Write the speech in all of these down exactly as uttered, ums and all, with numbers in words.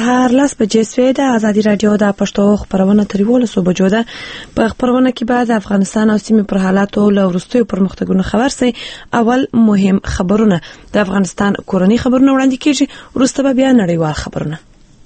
سهار لس بجې سوې ده. ازادي راډیو د پښتو خبرونه تر یولسو بجو ده. په خبرونه کې بعد افغانستان او سیمې پر حالاتو له وروستیو پرمختګونو خبر سي. اول مهم خبرونه د افغانستان کورنۍ خبرونه وړاندې کیږي، وروسته به بیا نړیوال خبرونه.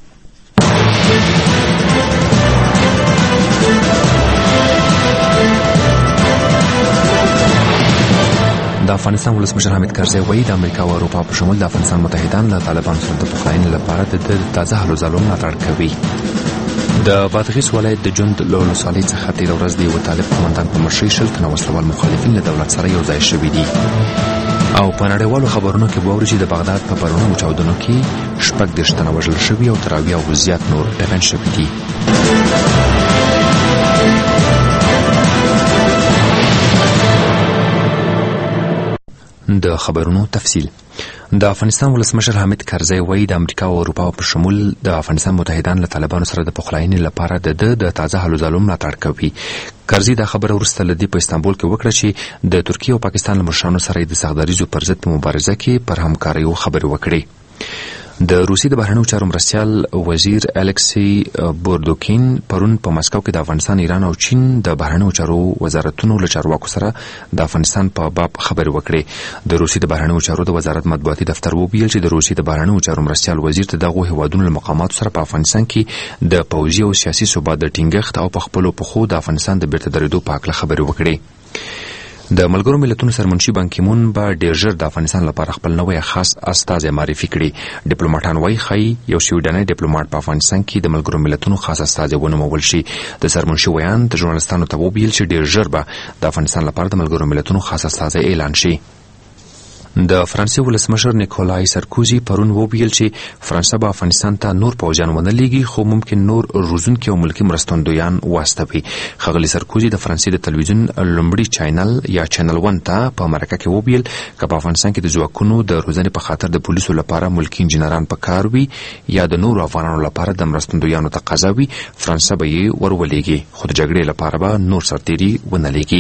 د افغانستان ولسمشر حامد کرزي وایي د امریکا او اروپا په شمول د افغانستان متحدان له طالبانو سره د پخلاینې لپاره د تازه هلو ځلو ملاتړ کوي. د بادغیس ولایت د جوند له ولسوالۍ څخه تېره ورځ د یوه طالب قومندان په مشرۍ شل تنه وسلوال مخالفین له دولت سره یو ځای شوي دي. او په نړیوالو خبرونو کې به واورئ چې د بغداد په پرونو چاودنو کې شپږ دېرش تنه وژل شوي او تر اویاوو زیات نور ټپیان شوي دي. د خبرونو تفصیل. د افغانستان ولسمشر حامد کرزي وایي د امریکا او اروپا په شمول د افغانستان متحدان له طالبانو سره د پخلاینې لپاره د د د تازه هلو ځلو ملاتړ کوي. کرزي دا خبره وروسته له دې په استانبول کې وکړه چې د ترکیې او پاکستان له مشرانو سره د سختدریزو پر ضد په مبارزه کې پر همکاریو خبرې وکړي. د روسیې د بهرنیو چارو مرستیال وزیر الکسی بوردوکین پرون په مسکو کې د افغانستان، ایران او چین د بهرنیو چارو وزارتونو له چارواکو سره د افغانستان په باب خبرې وکړې. د روسیې د بهرنیو چارو د وزارت مطبوعاتي دفتر وویل چې د روسیې د بهرنیو چارو مرستیال وزیر ته دغو هیوادونو له مقاماتو سره په افغانستان کې د پوځي او سیاسي ثبات د ټینګښت او په خپلو پښو د افغانستان د بیرته درېدو په هکله خبرې وکړې. د ملګرو ملتونو سرمنشي بان کی مون به ډېر ژر د افغانستان لپاره خپل نوی خاص استازی معرفي کړي. ډیپلوماټان وایي ښایي یو سویډنی ډیپلوماټ په افغانستان کې د ملګرو ملتونو خاص استازی ونومول شي. د سرمنشي ویان د ژورنالستانو ته وویل چې ډېر ژر به د افغانستان لپاره د ملګرو ملتونو خاص استازی اعلان شي. د فرانسې ولسمشر نیکولای سرکوزي پرون وویل چې فرانسه به افغانستان ته نور پوځیان ونه لیږي، خو ممکن نور روزونکي او ملکي مرستندویان واستوي. ښاغلي سرکوزي د فرانسې د تلویزیون لومړي چینل یا چینل ون ته په مرکه کې وویل که په افغانستان کې د ځواکونو د روزنې په خاطر د پولیسو لپاره ملکي انجینران په کار وي یا د نورو افغانانو لپاره د مرستندویانو تقاضا وي، فرانسه به یې ورولېږي، خو د جګړې لپاره به نور سرتیري ونه لیږي.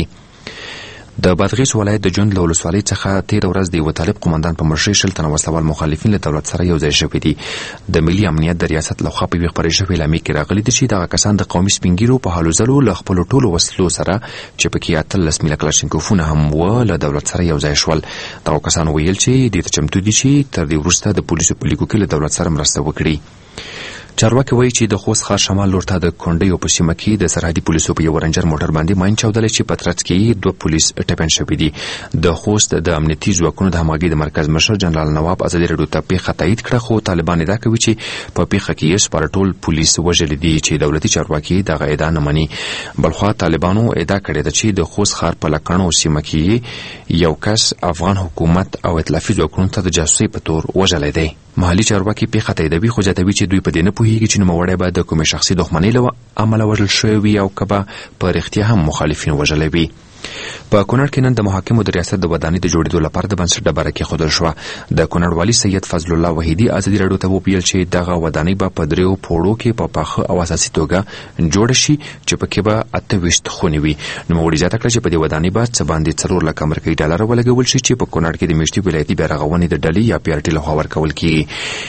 د بادغیس ولایت د جوند له ولسوالۍ څخه تېره ورځ د یوه طالب قومندان په مشرۍ شل تنه وسلوال مخالفین له دولت سره یو ځای شوي دي. د ملي امنیت د ریاست لخوا په یوې خپرې شوې اعلامیې کې راغلي دي چې دغه کسان د قومي سپین ږیرو په هلو ځلو له خپلو ټولو وسلو سره چې پکې اتلس میله کلاشینکوفونه هم وه له دولت سره یو ځای شول. دغو کسانو ویل چې دې ته چمتو دي چې تر دې وروسته د پولیسو په لیکو کې له دولت سره مرسته وکړي. چارواکي وایي چې د خوست ښار شمال لور ته د کونډیو په سیمه کې د سرحدي پولیسو په یو رنجر موټر باندې ماین چاودلی چې په ترڅ کې دوه پولیس ټپیان شوي دي. د خوست د امنیتي ځواکونو د همغږۍ د مرکز مشر جنرال نواب ازادي راډیو ته پیښه تایید کړه، خو طالبان ادعا کوي چې په پیښه کې یې سپاره ټول پولیس وژلي دي چې دولتي چارواکي دغه ادعا نه مني. بلخوا طالبانو ادعا کړې ده چې د خوست ښار په لکڼو سیمه کې یو کس افغان حکومت او ائتلافي ځواکونو ته د جاسوسۍ په تور وژلی دی. محلي چارواکي پیښه تاییدوي، خو زیاتوي چې دوی په دې نه پوهېږي چې نوموړی به د کومې شخصي دښمنۍ له امله وژل شوی وي او که به په رښتیا هم مخالفین وژلی وي. په کونړ کې نن د محاکمو د ریاست د ودانۍ د جوړېدو لپاره د بنسټ ډبره کېښودل شوه. د کونړ والي سید فضل الله وحیدي ازادي راډیو ته وویل چې دغه ودانۍ به په دریو پوړو کې په پاخه او اساسي توګه جوړه شي چې پکې به اته ویشت خونې وي. نوموړي زیاته کړه چې په دې ودانۍ به څه باندې څلور لکه امریکایي ډالره ولګول شي چې په کونړ کې د میشتي ولایتي بیارغونې د ډلې یا پی ار ټي لخوا ورکول کېږي.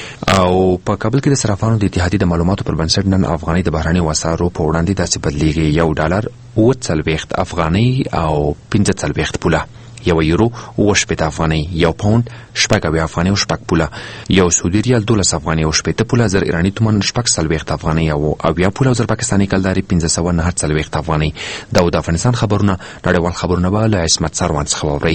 او په کابل کې د صرافانو د اتحادیې د معلوماتو پر بنسټ نن افغانۍ د بهرنیو اسعارو په وړاندې داسې بدلیږي: یو ډالر اوه څلوېښت افغانۍ او پنځه څلوېښت پوله، یو یورو اوه شپېته افغانۍ، یو پاونډ شپږ اویا افغانۍ او شپږ پوله، یو سعودي ریال دولس افغانۍ او شپېته پوله، زر ایراني تومن شپږ څلوېښت افغانۍ او اویا پوله او زر پاکستاني کلدارې پنځه سوه نهه څلوېښت افغانۍ. دا و د افغانستان خبرونه. نړیوال خبرونه به له عصمت سروان څخه واورئ.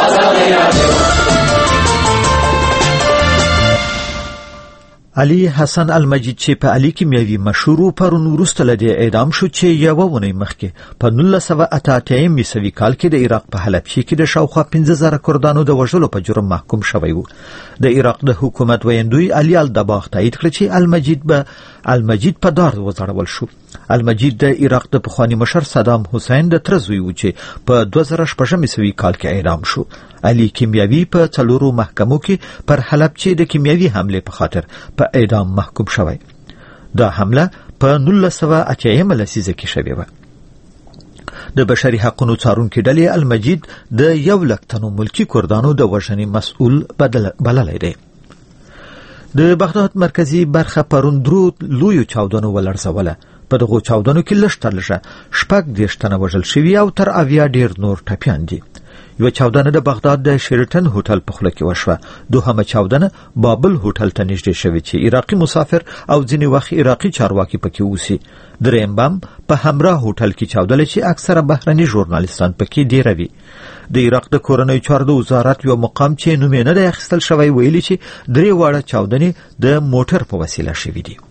علي حسن المجید چې په علي کیمیاوي مشهور پرون وروسته له دې اعدام شو چې یوه اونۍ مخکې په نولس سوه اته اتیا میسوي کال کې د عراق په حلبچي کې د شاوخوا پنځه زره کردانو د وژلو په جرم محکوم شوی و. د عراق د حکومت ویندوی علي الدباغ تایید کړ چې المجید به المجید په دار وځړول شو. المجید د عراق د پخواني مشر صدام حسین د تره زوی و چې په دوه زره شپږم میسوي کال کې اعدام شو. علي کیمیاوي په څلورو محکمو کې پر حلبچي د کیمیاوي حمله په خاطر په اعدام محکوم شوی. دا حمله په نولس سوه اتیا لسیزه کې شوې وه. د بشري حقوقو څارونکي ډلې المجید د یو لک تنو ملکي کردانو د وژنې مسؤل بللی دی. د بغداد مرکزی برخه پرون درو لویو چاودنو ولړزوله. په دغو چاودنو کې لږ تر لږه شپږ دېرش تنه وژل شوي او تر اویا ډېر نور ټپیان دي. یوه چاودنه د بغداد د شیرټن هوټل په خوله کې وشوه. دوهمه چاودنه بابل هوټل ته نږدې شوې چې عراقي مسافر او ځینې وخت عراقي چارواکي پکې اوسي. درېیم بم په همراه هوټل کې چاودله چې اکثره بهرني ژورنالیستان پکې ډېروي. د عراق د کورنیو چارو د وزارت یو مقام چې نوم یې نه دی اخیستل شوی ویلي چې درې واړه چاودنې د موټر په وسیله شوي دي.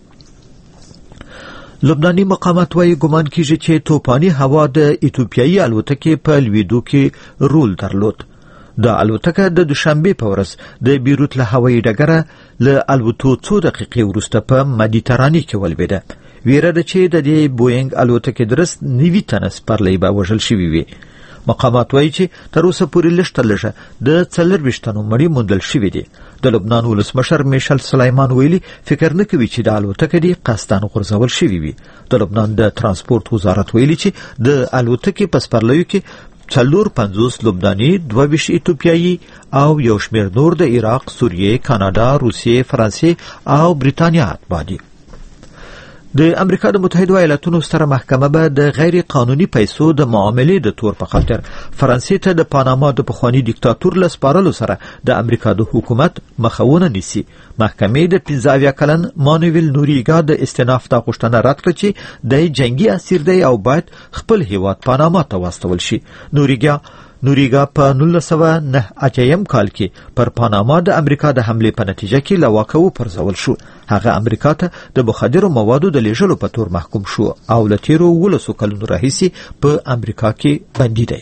لبناني مقامات وايي ګمان کیږي چې توپاني هوا د ایتوپیایي الوتکې په لویدو کې رول درلود. د الوتکه د دوشنبه په ورځ د بیروت له هوایي ډګره له الوتو څو دقیقې وروسته په مدیترانې کې ولوېده. ویره ده چې د دې بوینګ الوتکې درست نوي تنه سپرلۍ به وژل شوي وي. مقامات وايي چې تر اوسه پورې لږ تر لږه د څلرویشت تنو مړي موندل شوي دي. د لبنان ولسمشر میشل سلیمان ویلي فکر نه کوي چې د الوتکې دې قصداً غورځول شوي وي. د لبنان د ترانسپورت وزارت ویلي چې د الوتکې په سپرلیو کې څلور پنځوس لبناني، دوه ویشت ایتوپیایي او یو شمېر نور د عراق، سوریې، کاناډا، روسیې، فرانسې او بریتانیا اتباع دي. د امریکا د متحده ایالاتونو ستره محکمه به د غیر قانوني پیسو د معاملې د تور په خاطر فرانسې ته د پاناما د پخواني دیکتاتور له سپارلو سره د امریکا د حکومت مخونه نیسي. محکمې د پنځه اویا کلن مانویل نوریګا د استئناف د غوښتنه رد کړه چې د جنگي اسیر دی او باید خپل هیواد پاناما ته واستول شي. نوریګا نوریګا په نولس سوه نه اتیا کال کې پر پاناما د امریکا د حملې په نتیجه کې له واکه وپرځول شو. هغه امریکا ته د مخدرو موادو د لیږلو په تور محکوم شو او له تیرو ولسو کلونو راهیسې په امریکا کې بندي دی.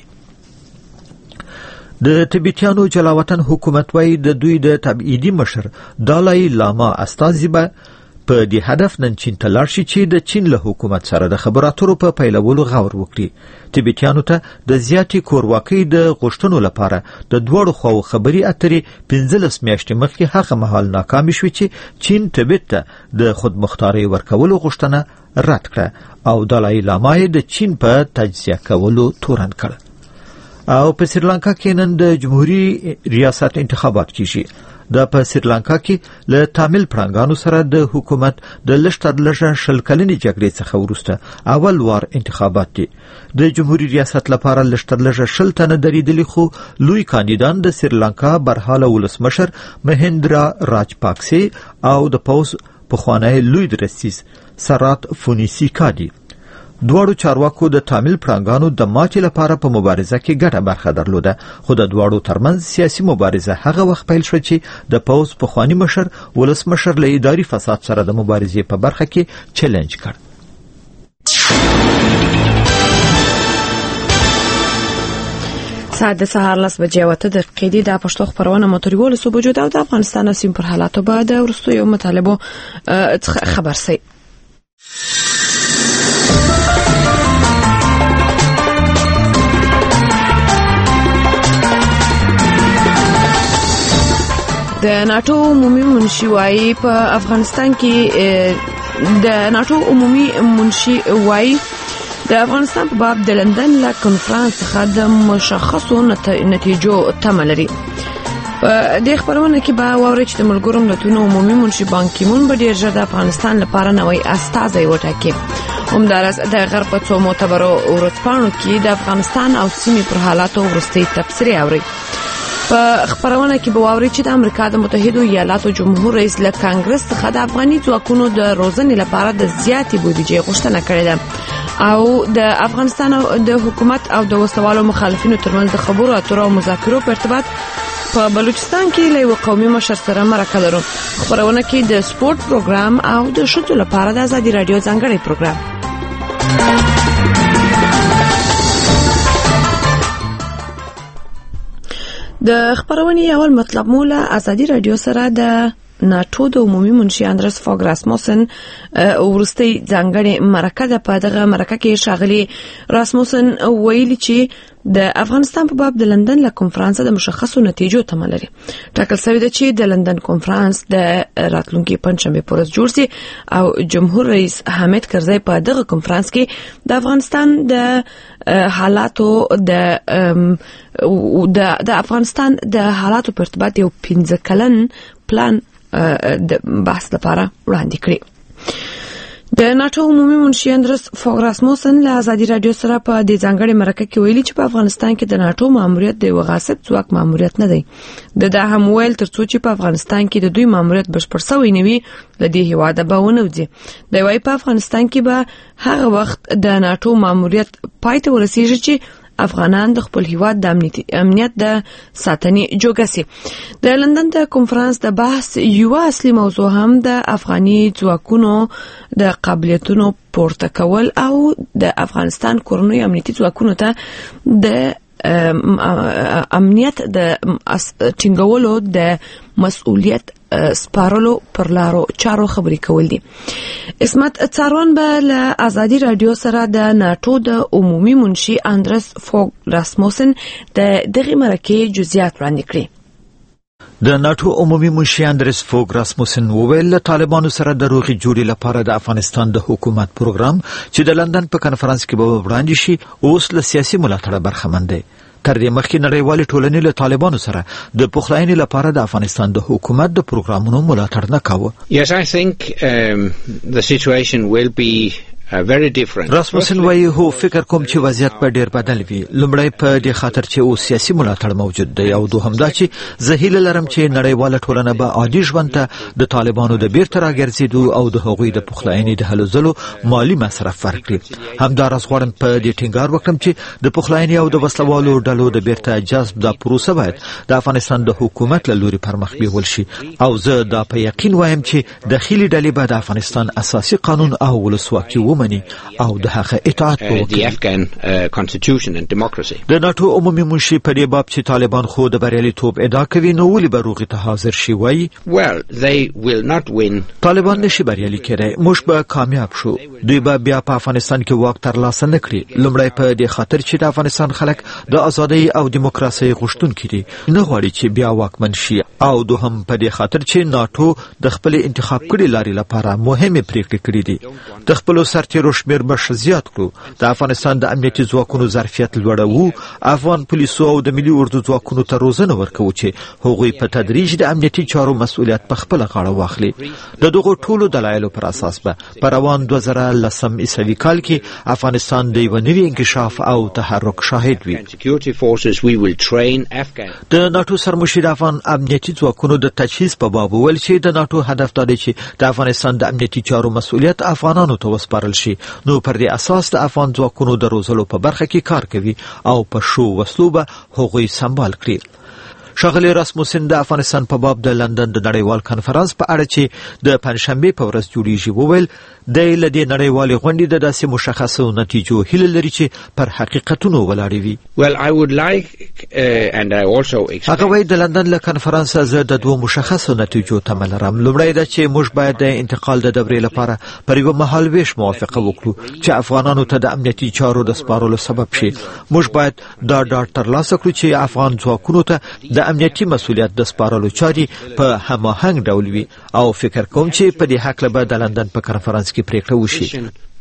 د تبتیانو جلاوطن حکومت وايي د دوی د تبعیدي مشر دالای لاما استازي به په دې هدف نن چین ته لاړ شي چې د چین له حکومت سره د خبرو اترو په پیلولو غور وکړي. تبتیانو ته د زیاتې کورواکۍ د غوښتنو لپاره د دواړو خواو خبري اترې پنځلس میاشتې مخکې هغه مهال ناکامې شوې چې چین تبت ته د خودمختارۍ ورکولو غوښتنه رد کړه او دالای لاما یې د چین په تجزیه کولو تورن کړ. او په سریلانکا کې نن د جمهوریت ریاست انتخابات کیږي. دا په سریلانکا کې له تامل پړانګانو سره د حکومت د لشتر لږه شل کلنې جګړې څخه وروسته اول وار انتخابات دي. د جمهوریت ریاست لپاره لشتر لږه شل تنه درېدلي خو لوی کاندیدان د سریلانکا برحاله ولسمشر مهندرا راجپاکسه او د پوز پخوانی لوی درستیز سرات فونیسیکا دي. دواړو چارواکو د تامل پړانګانو د ماتې لپاره په مبارزه کې ګټه برخه درلوده، خو د دواړو ترمنځ سیاسي مبارزه هغه وخت پیل شو چې د پوز پخوانی مشر ولسمشر له اداري فساد سره د مبارزې په برخه کې چیلنج کړ. ساعت د سهار لس بجې او اته دقیقې دي. د پښتو خبرونه متریول سو بوجود او د افغانستان او سیم پر حالاتو بعد ورستو یو مطالبه خبر سي. د ناتو عمومي منشي وايي په افغانستان کې د ناتو عمومي منشي وايي د افغانستان په باب د لندن لا کنفرانس څخه د مشخصو نتیجو تمه لري. په دې خبرونه کې به واوري چې د ملګرو ملتونو عمومي منشي بان کی مون به ډیر ژر د افغانستان لپاره نوې استازي وټاکي. همدارس د غرب په څو معتبرو ورځپاڼو کې د افغانستان او سیمې پر حالاتو ورستي تبصرې اوري. په خبرونه کې به واوري چې د امریکا د متحده ایالاتو جمهور رئیس له کانګرس څخه د افغاني ځواکونو د روزنې لپاره د زیاتې بودیجې غوښتنه کړې ده او د افغانستان د حکومت او د وسوالو مخالفینو ترمنځ د خبرو اترو او مذاکرو په ارتباط په بلوچستان کې له قومي مشر سره مرکه لرو. خبرونه کې د سپورت پروګرام او د شتو لپاره د ازادي رادیو ځانګړی پروګرام. د خبرونې اول مطلب مولا ازادي رادیو سره د ناتو د عمومي منشي اندرس فوګ راسموسن ورستي ځانګړي مرکه د په دغه مرکه کې شاغلي راسموسن ویلي چې د افغانستان په باب د لندن له کنفرانس د مشخصو نتیجو تمه لري. ټاکل شوی دی چې د لندن کنفرانس د راتلونکي پنځشنبه پر ورځ جوړ شي او جمهور رئیس حامد کرزی په دغه کنفرانس کې د افغانستان د حالاتو د د د افغانستان د حالاتو په ارتباط یو پنځه کلن پلان د بحث لپاره وړاندې کړي. د ناتو عمومي منشي اندرس فوګ راسموسن له ازادي رادیو سره په دې ځانګړي مرکه کې ویلي چې په افغانستان کې د ناتو ماموریت د وغاصب ځواک ماموریت نه دی. د دا هم ویل ترڅو چې په افغانستان کې د دوی ماموریت بشپړ شوی نه وي د دې هیواده به ونه وځي. د وای په افغانستان کې به هغه وخت د ناتو ماموریت پای ته ورسیږي چې افغانان د خپل هیواد د امنیت د ساتنې جوګه سي. د لندن د کنفرانس د بحث یو اصلي موضوع هم د افغاني ځواکونو د قابلیتونو پورته کول او د افغانستان کورنۍ امنیتي ځواکونو ته د امنیت د ټینګولو د مسؤلیت سپارلو پر لارو چارو خبرې کول دي. اسمت څارون به له ازادي رادیو سره د ناتو د عمومي منشي اندرس فوګ راسموسن د دغه مرکه جزئیات وړاندې کړي. د ناتو عمومي منشي اندرس فوګ راسموسن وویل طالبانو سره د روغي جوړې لپاره د افغانستان د حکومت پروګرام چې د لندن په کنفرانس کې به وړاندې شي اوس له سیاسي ملاتړ برخمن دی. تر دې مخکې نړیوالې ټولنې له طالبانو سره د پخلاینې لپاره د افغانستان د حکومت د پروګرامونو ملاتړ نه کاوه. Yes, I think um, the situation will be Uh, very different. راسموسن وایي هو فکر کوم چې وضعیت په ډیر بدل وي. لومړی په دې خاطر چې او سیاسي ملاتړ موجود دی او دوهم دا چې زه هیله لرم چې نړیواله ټولنه به عادي ژوند ته د طالبانو د بیرته راګرځېدو او د هغوی د پخلاینې د هلو ځلو مالی مصرف ورکړي. همداراز غواړم په دې ټینګار وکړم چې د پخلاینې او د وسلوالو ډلو د بیرته جذب د پروسه باید د افغانستان د حکومت له لوري پرمخ بیول شي او زه دا په یقین وایم چې داخلي ډلې به د افغانستان اساسي قانون او ولسواکي مني او د هغه اطاعت وکړي. د ناتو عمومي منشي په دې باب چې طالبان خو د بریالیتوب ادعا کوي نو ولې به روغې ته حاضر شي وایي well they will not win. طالبان نشي بریالي کېدای. موږ به کامیاب شو. دوی به بیا په افغانستان کې واک ترلاسه نه کړي. لومړی په دې خاطر چې د افغانستان خلک د ازادۍ او دیموکراسۍ غوښتونکي دي نه غواړي چې بیا واکمن شي او دوهم په دې خاطر چې ناتو د خپل انتخاب کړي لارې لپاره مهمه پریکړې کړې دي. د خپل سرتیرو شمیر به زیات کړو. د افغانستان د امنیتي ځواکونو ظرفیت لوړوو. افغان پولیسو او د ملي اردو ځواکونو ته روزنه ورکوو چې هغوی په تدریج د امنیتي چارو مسؤلیت په خپل غاړه واخلي. د دغو ټولو دلایلو پر اساس به په روان دوه زره لسم عیسوي کال کې افغانستان د یو نوي انکشاف او تحرک شاهد وي. د ناتو سرمشر افغان امنیتي ځواکونو د تجهیز په باب ویل چې د ناتو هدف دا دی چې د افغانستان د امنیتي چارو مسؤلیت افغانانو ته وسپارل شي. نو پر دې اساس د افغان ځواکونو د روزلو په برخه کې کار کوي او په شو وسلو به هغوی سمبال کړي. ښاغلی راسموسن د افغانستان په باب د لندن د نړیوال کنفرانس په اړه چې د پنځشنبې په ورځ جوړیږي وویل د لدې نړیوالې غونډې د داسې مشخصو نتیجو هیله لري چې پر حقیقتونو ولاړې وي. well I would like uh, and I also expect هغه وایي د لندن له کنفرانس زه د دوه مشخصو نتیجو تمه لرم. لومړی دا چې موږ باید د انتقال د دورې لپاره پر یو مهال ویش موافقه وکړو چې افغانانو ته د امنیتي چارو د سپارلو سبب شي. موږ باید دا ډاډ ترلاسه کړو چې افغان ځواکونو ته د امنیتي مسؤلیت د سپارلو چاري په هماهنګ ډول وي او فکر کوم چې په دې حق له د لندن په کنفرانس کې پریکړه وشي.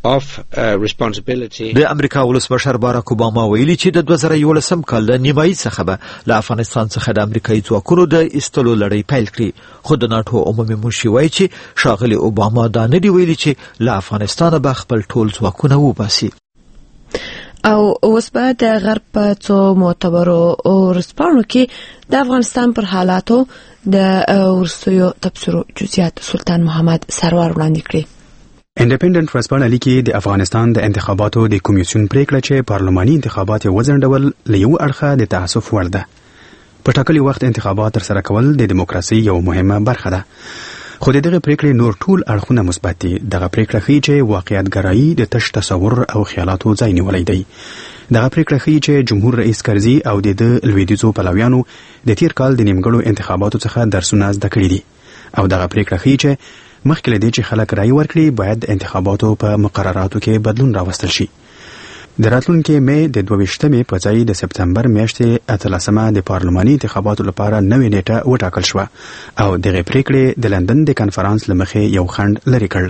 د امریکا ولسمشر باراک اوباما ویلي چې د دوه زره یولسم کال د نیمایي څخه به له افغانستان څخه د امریکایي ځواکونو د ایستلو لړۍ پیل کړي. خو د ناتو عمومي منشي وایي چې ښاغلی اوباما دا نه دی ویلي چې له افغانستانه به خپل ټول ځواکونه وباسي. او اوس به د غرب په څو معتبرو ورځپاڼو کې د افغانستان پر حالاتو د ورستیو تبصرو جزئیات سلطان محمد سرور وړاندې کړي. انډیپندنت ورځپاڼه لیکي د افغانستان د انتخاباتو د کمیسیون پریکړه چې پارلماني انتخابات یې وځنډول له یو اړخه د تاسف وړ ده. په ټاکلي وخت انتخابات ترسره کول د دیموکراسي یو مهمه برخه ده. خو دغه پریکړې نور ټول اړخونه مثبت دي. دغه پریکړه ښیي چې واقعیت ګرایي د تش تصور او خیالاتو ځای نیولی دی. دغه پریکړه ښیي چې جمهور رئیس کرزي او د لویدیځو پلویانو د تیر کال د نیمګړو انتخاباتو څخه درسونه زده کړي دي او دغه پریکړه ښیي چې مخکې له دې چې خلک رایې ورکړي باید د انتخاباتو په مقرراتو کې بدلون راوستل شي. د راتلونکي مې د دوه ویشتمې په ځای د سپتمبر میاشتې اتلسمه د پارلماني انتخاباتو لپاره نوې نیټه وټاکل شوه او دغه پریکړې د لندن د کنفرانس له مخې یو خنډ لرې کړ.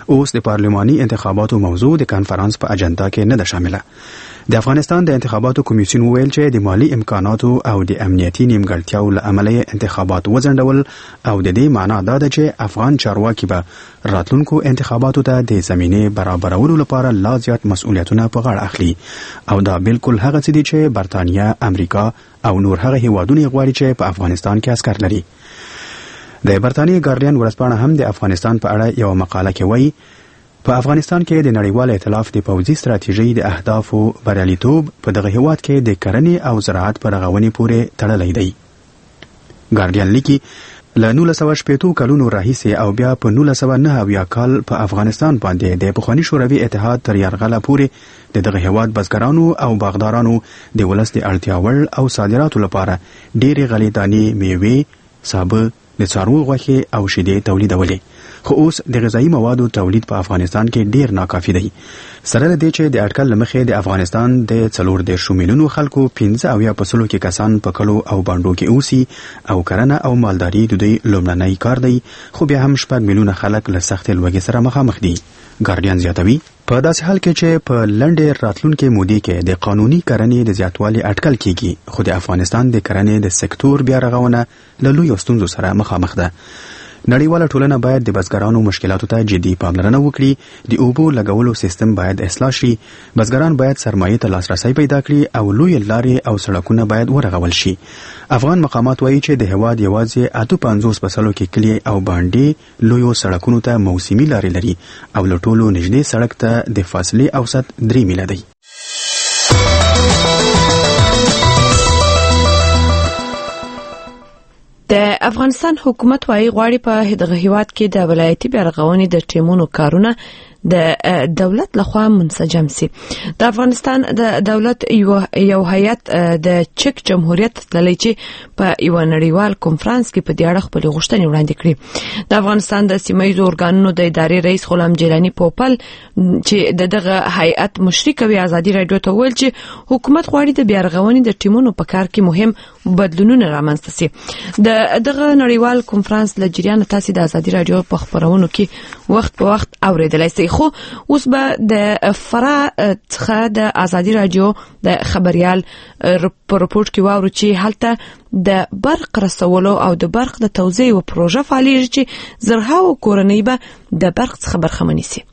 اوس د پارلماني انتخاباتو موضوع د کانفرنس په اجنډا کې نه ده شامله. د افغانستان د انتخاباتو کمیسیون ویل چې د مالی امکاناتو او د امنیتي نیمګړتیاو له امله انتخابات وځنډول او د دې معنا دا ده چې افغان چارواکي به راتلونکو انتخاباتو ته د زمینه برابرولو لپاره لا زیات مسؤلیتونه په غاړه اخلي او دا بالکل هغه څه دي چې برتانیا، امریکا او نور هغه هیوادونه غواړي چې په افغانستان کې عسكر لري. د برتانیې ګارډین ورځپاڼه هم د افغانستان په اړه یو مقاله کې وایي په افغانستان کې د نړیوال ائتلاف د پوځي ستراتیژۍ د اهدافو بریالیتوب په دغه هیواد کې د کرنې او زراعت په رغونې پورې تړلی دی. ګارډین لیکي له نولس سوه شپېتو کلونو راهیسې او بیا په نولس سوه نهه اویا کال په افغانستان باندې د پخواني شوروي اتحاد تر یرغله پورې د دغه هیواد بزګرانو او باغدارانو د ولس د اړتیا وړ او صادراتو لپاره ډېرې غلې دانې، میوې، سابه، د څارویو غوښې او شیدې تولیدولې. خو اوس د غذایی موادو تولید په افغانستان کې ډیر ناکافي دی. سره له دې چې د اټکل له مخې د افغانستان د څلور دېرش میلیونو خلکو پنځه اویا په سلو کې کسان په کلو او بانډو کې اوسي او کرنه او مالداري د دوی لومړنی کار دی، خو بیا هم شپږ میلیونه خلک له سختې لوږې سره مخامخ دي. ګارډین زیاتوي په داسې حال کې چې په لنډې راتلونکې مودې کې د قانوني کرنې د زیاتوالي اټکل کیږي، خو د افغانستان د کرنې د سکتور بیا رغونه له لویو ستونزو سره مخامخ ده. نړیواله ټولنه باید د بزګرانو مشکلاتو ته جدي پاملرنه وکړي، د اوبو لګولو سیستم باید اصلاح شي، بزګران باید سرمایې ته لاسرسی پیدا کړي او لوی لارې او سړکونه باید ورغول شي. افغان مقامات وایي چې د هواد یوازې اته پنځوس په سلو کې کلی او باندې لویو سړکونو ته موسمي لارې لري او له ټولو نږدې سړک ته د فاصلې اوسط درې میله دی. د افغانستان حکومت وايي غواړي په دغه هیواد کې د ولایتي بیارغونې د ټیمونو کارونه د دولت لخوا منسجم سي. د افغانستان د دولت یو یو هیئت د چک جمهوریت تللی چې په یو نړیوال کنفرانس کې په دې اړه خپل غوښتنې وړاندې کړې. د افغانستان د سیمایي ارګانونو د ادارې رئیس غلام جیلانی پوپل چې دغه هیئت مشري کوي ازادي رادیو ته ویل چې حکومت غواړي د بیارغونې د ټیمونو په کار کې مهم بدلونونه رامنځته سي. د دغه نړیوال کنفرانس له جریان تاسو د ازادي رادیو په خبرونو کې وخت په وخت اوریدلای سئ. خو اوس به د فرا څخه د ازادي رادیو د خبريال په رپورت کې واورو چې هلته د برق رسولو او د برق د توزیع او پروژه فعالیت چې زرهاو کورنۍ به د برق څخه برخمن شي.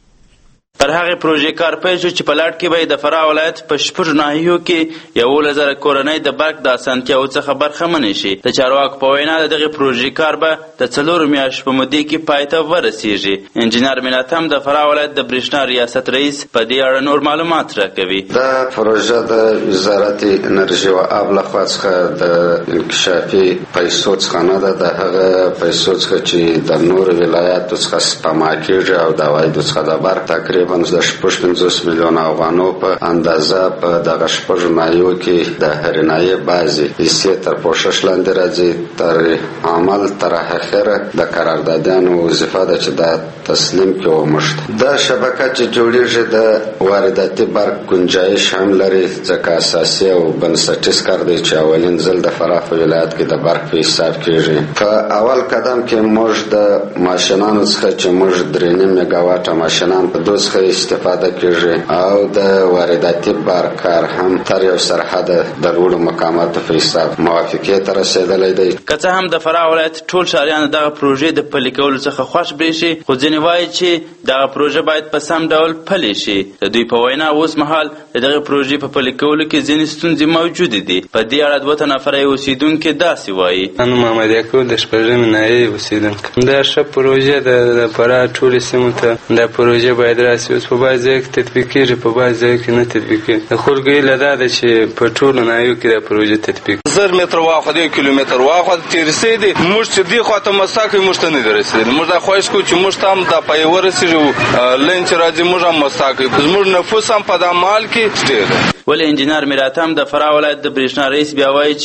پر هغه پروژې کار پیل شو چې په لاټ کې به د فرا ولایت په شپږ ناحیو کې یولس زره کورنۍ د برق د اسانتیاو څخه برخمن شي. د چارواکو په وینا دغه پروژې کار به د څلورو میاشتو په موده کې پای ته ورسیږي. انجینر مینت هم د فرا ولایت د برېښنا ریاست رئیس په دې اړه نور معلومات راکوي. دا پروژه د وزارت انرژي او آب لخوا څخه د انکشافي پیسو څخه نه ده، د هغه پیسو څخه چې د نورو ولایاتو څخه سپما کېږي او د عوایدو څخه د برق تقریبا د شپږ پنځوس میلیونه افغانو په اندازه په دغه شپږ ناحیو کې د هرې ناحیې بعضې حصې تر پوښښ لاندې راځي. تر عمل تر اخره د قراردادیانو وظیفه ده چې دا تسلیم کړي وموښته. دا شبکه چې جوړیږي د وارداتي برق گنجایش هم لري، ځکه اساسي او بنسټیز کار دی چې اولین ځل د فراه په ولایت کې د برق په حساب کېږي. په اول قدم کې موږ د ماشینانو څخه چې موږ درې نیم میګاواټه ماشینان په دوه څخه استفاده کېږي او د وارداتي برق کار هم تر یو سرحد د لوړو مقاماتو په حساب موافقې ته رسېدلی دی. که څه هم د فراه ولایت ټول ښاریان دغه پروژې د پلي کولو څخه خوښ برېښي، خو ځینې وایي چې دغه پروژه باید په سم ډول پلي شي. د دوی په وینا اوس مهال د دغه پروژې په پلي کولو کې ځینې ستونزې موجودې دي. په دې اړه دوه تنه فرعي اوسېدونکي داسې وایي. انا محمد یعقوب د شپږمې ناحیې اوسېدونکی. دا ښه پروژه ده د فراه ټولې سیمو ته دا پروژه باید راسي. اوس په بعض ځای کې تطبیق کېږي، په بعض ځای کې نه تطبیق کېږي. د خلکو هیله دا ده چې په ټولو ناحیو کې دا پروژه تطبیق زر متر واخد یک کیلومتر واخد تیر رسیدی موږ چې دی خواته مساکه موږ ته نه رسیدي. موږ دا خواهش کوو چې موږ ته هم دا پای ورسیږو لین چې راځي موږ هم مساکه زموږ نفوس هم په دا مال کې ډېر. ولې انجینر میرات هم د فراه ولایت د برېښنا رئیس بیا وایي چې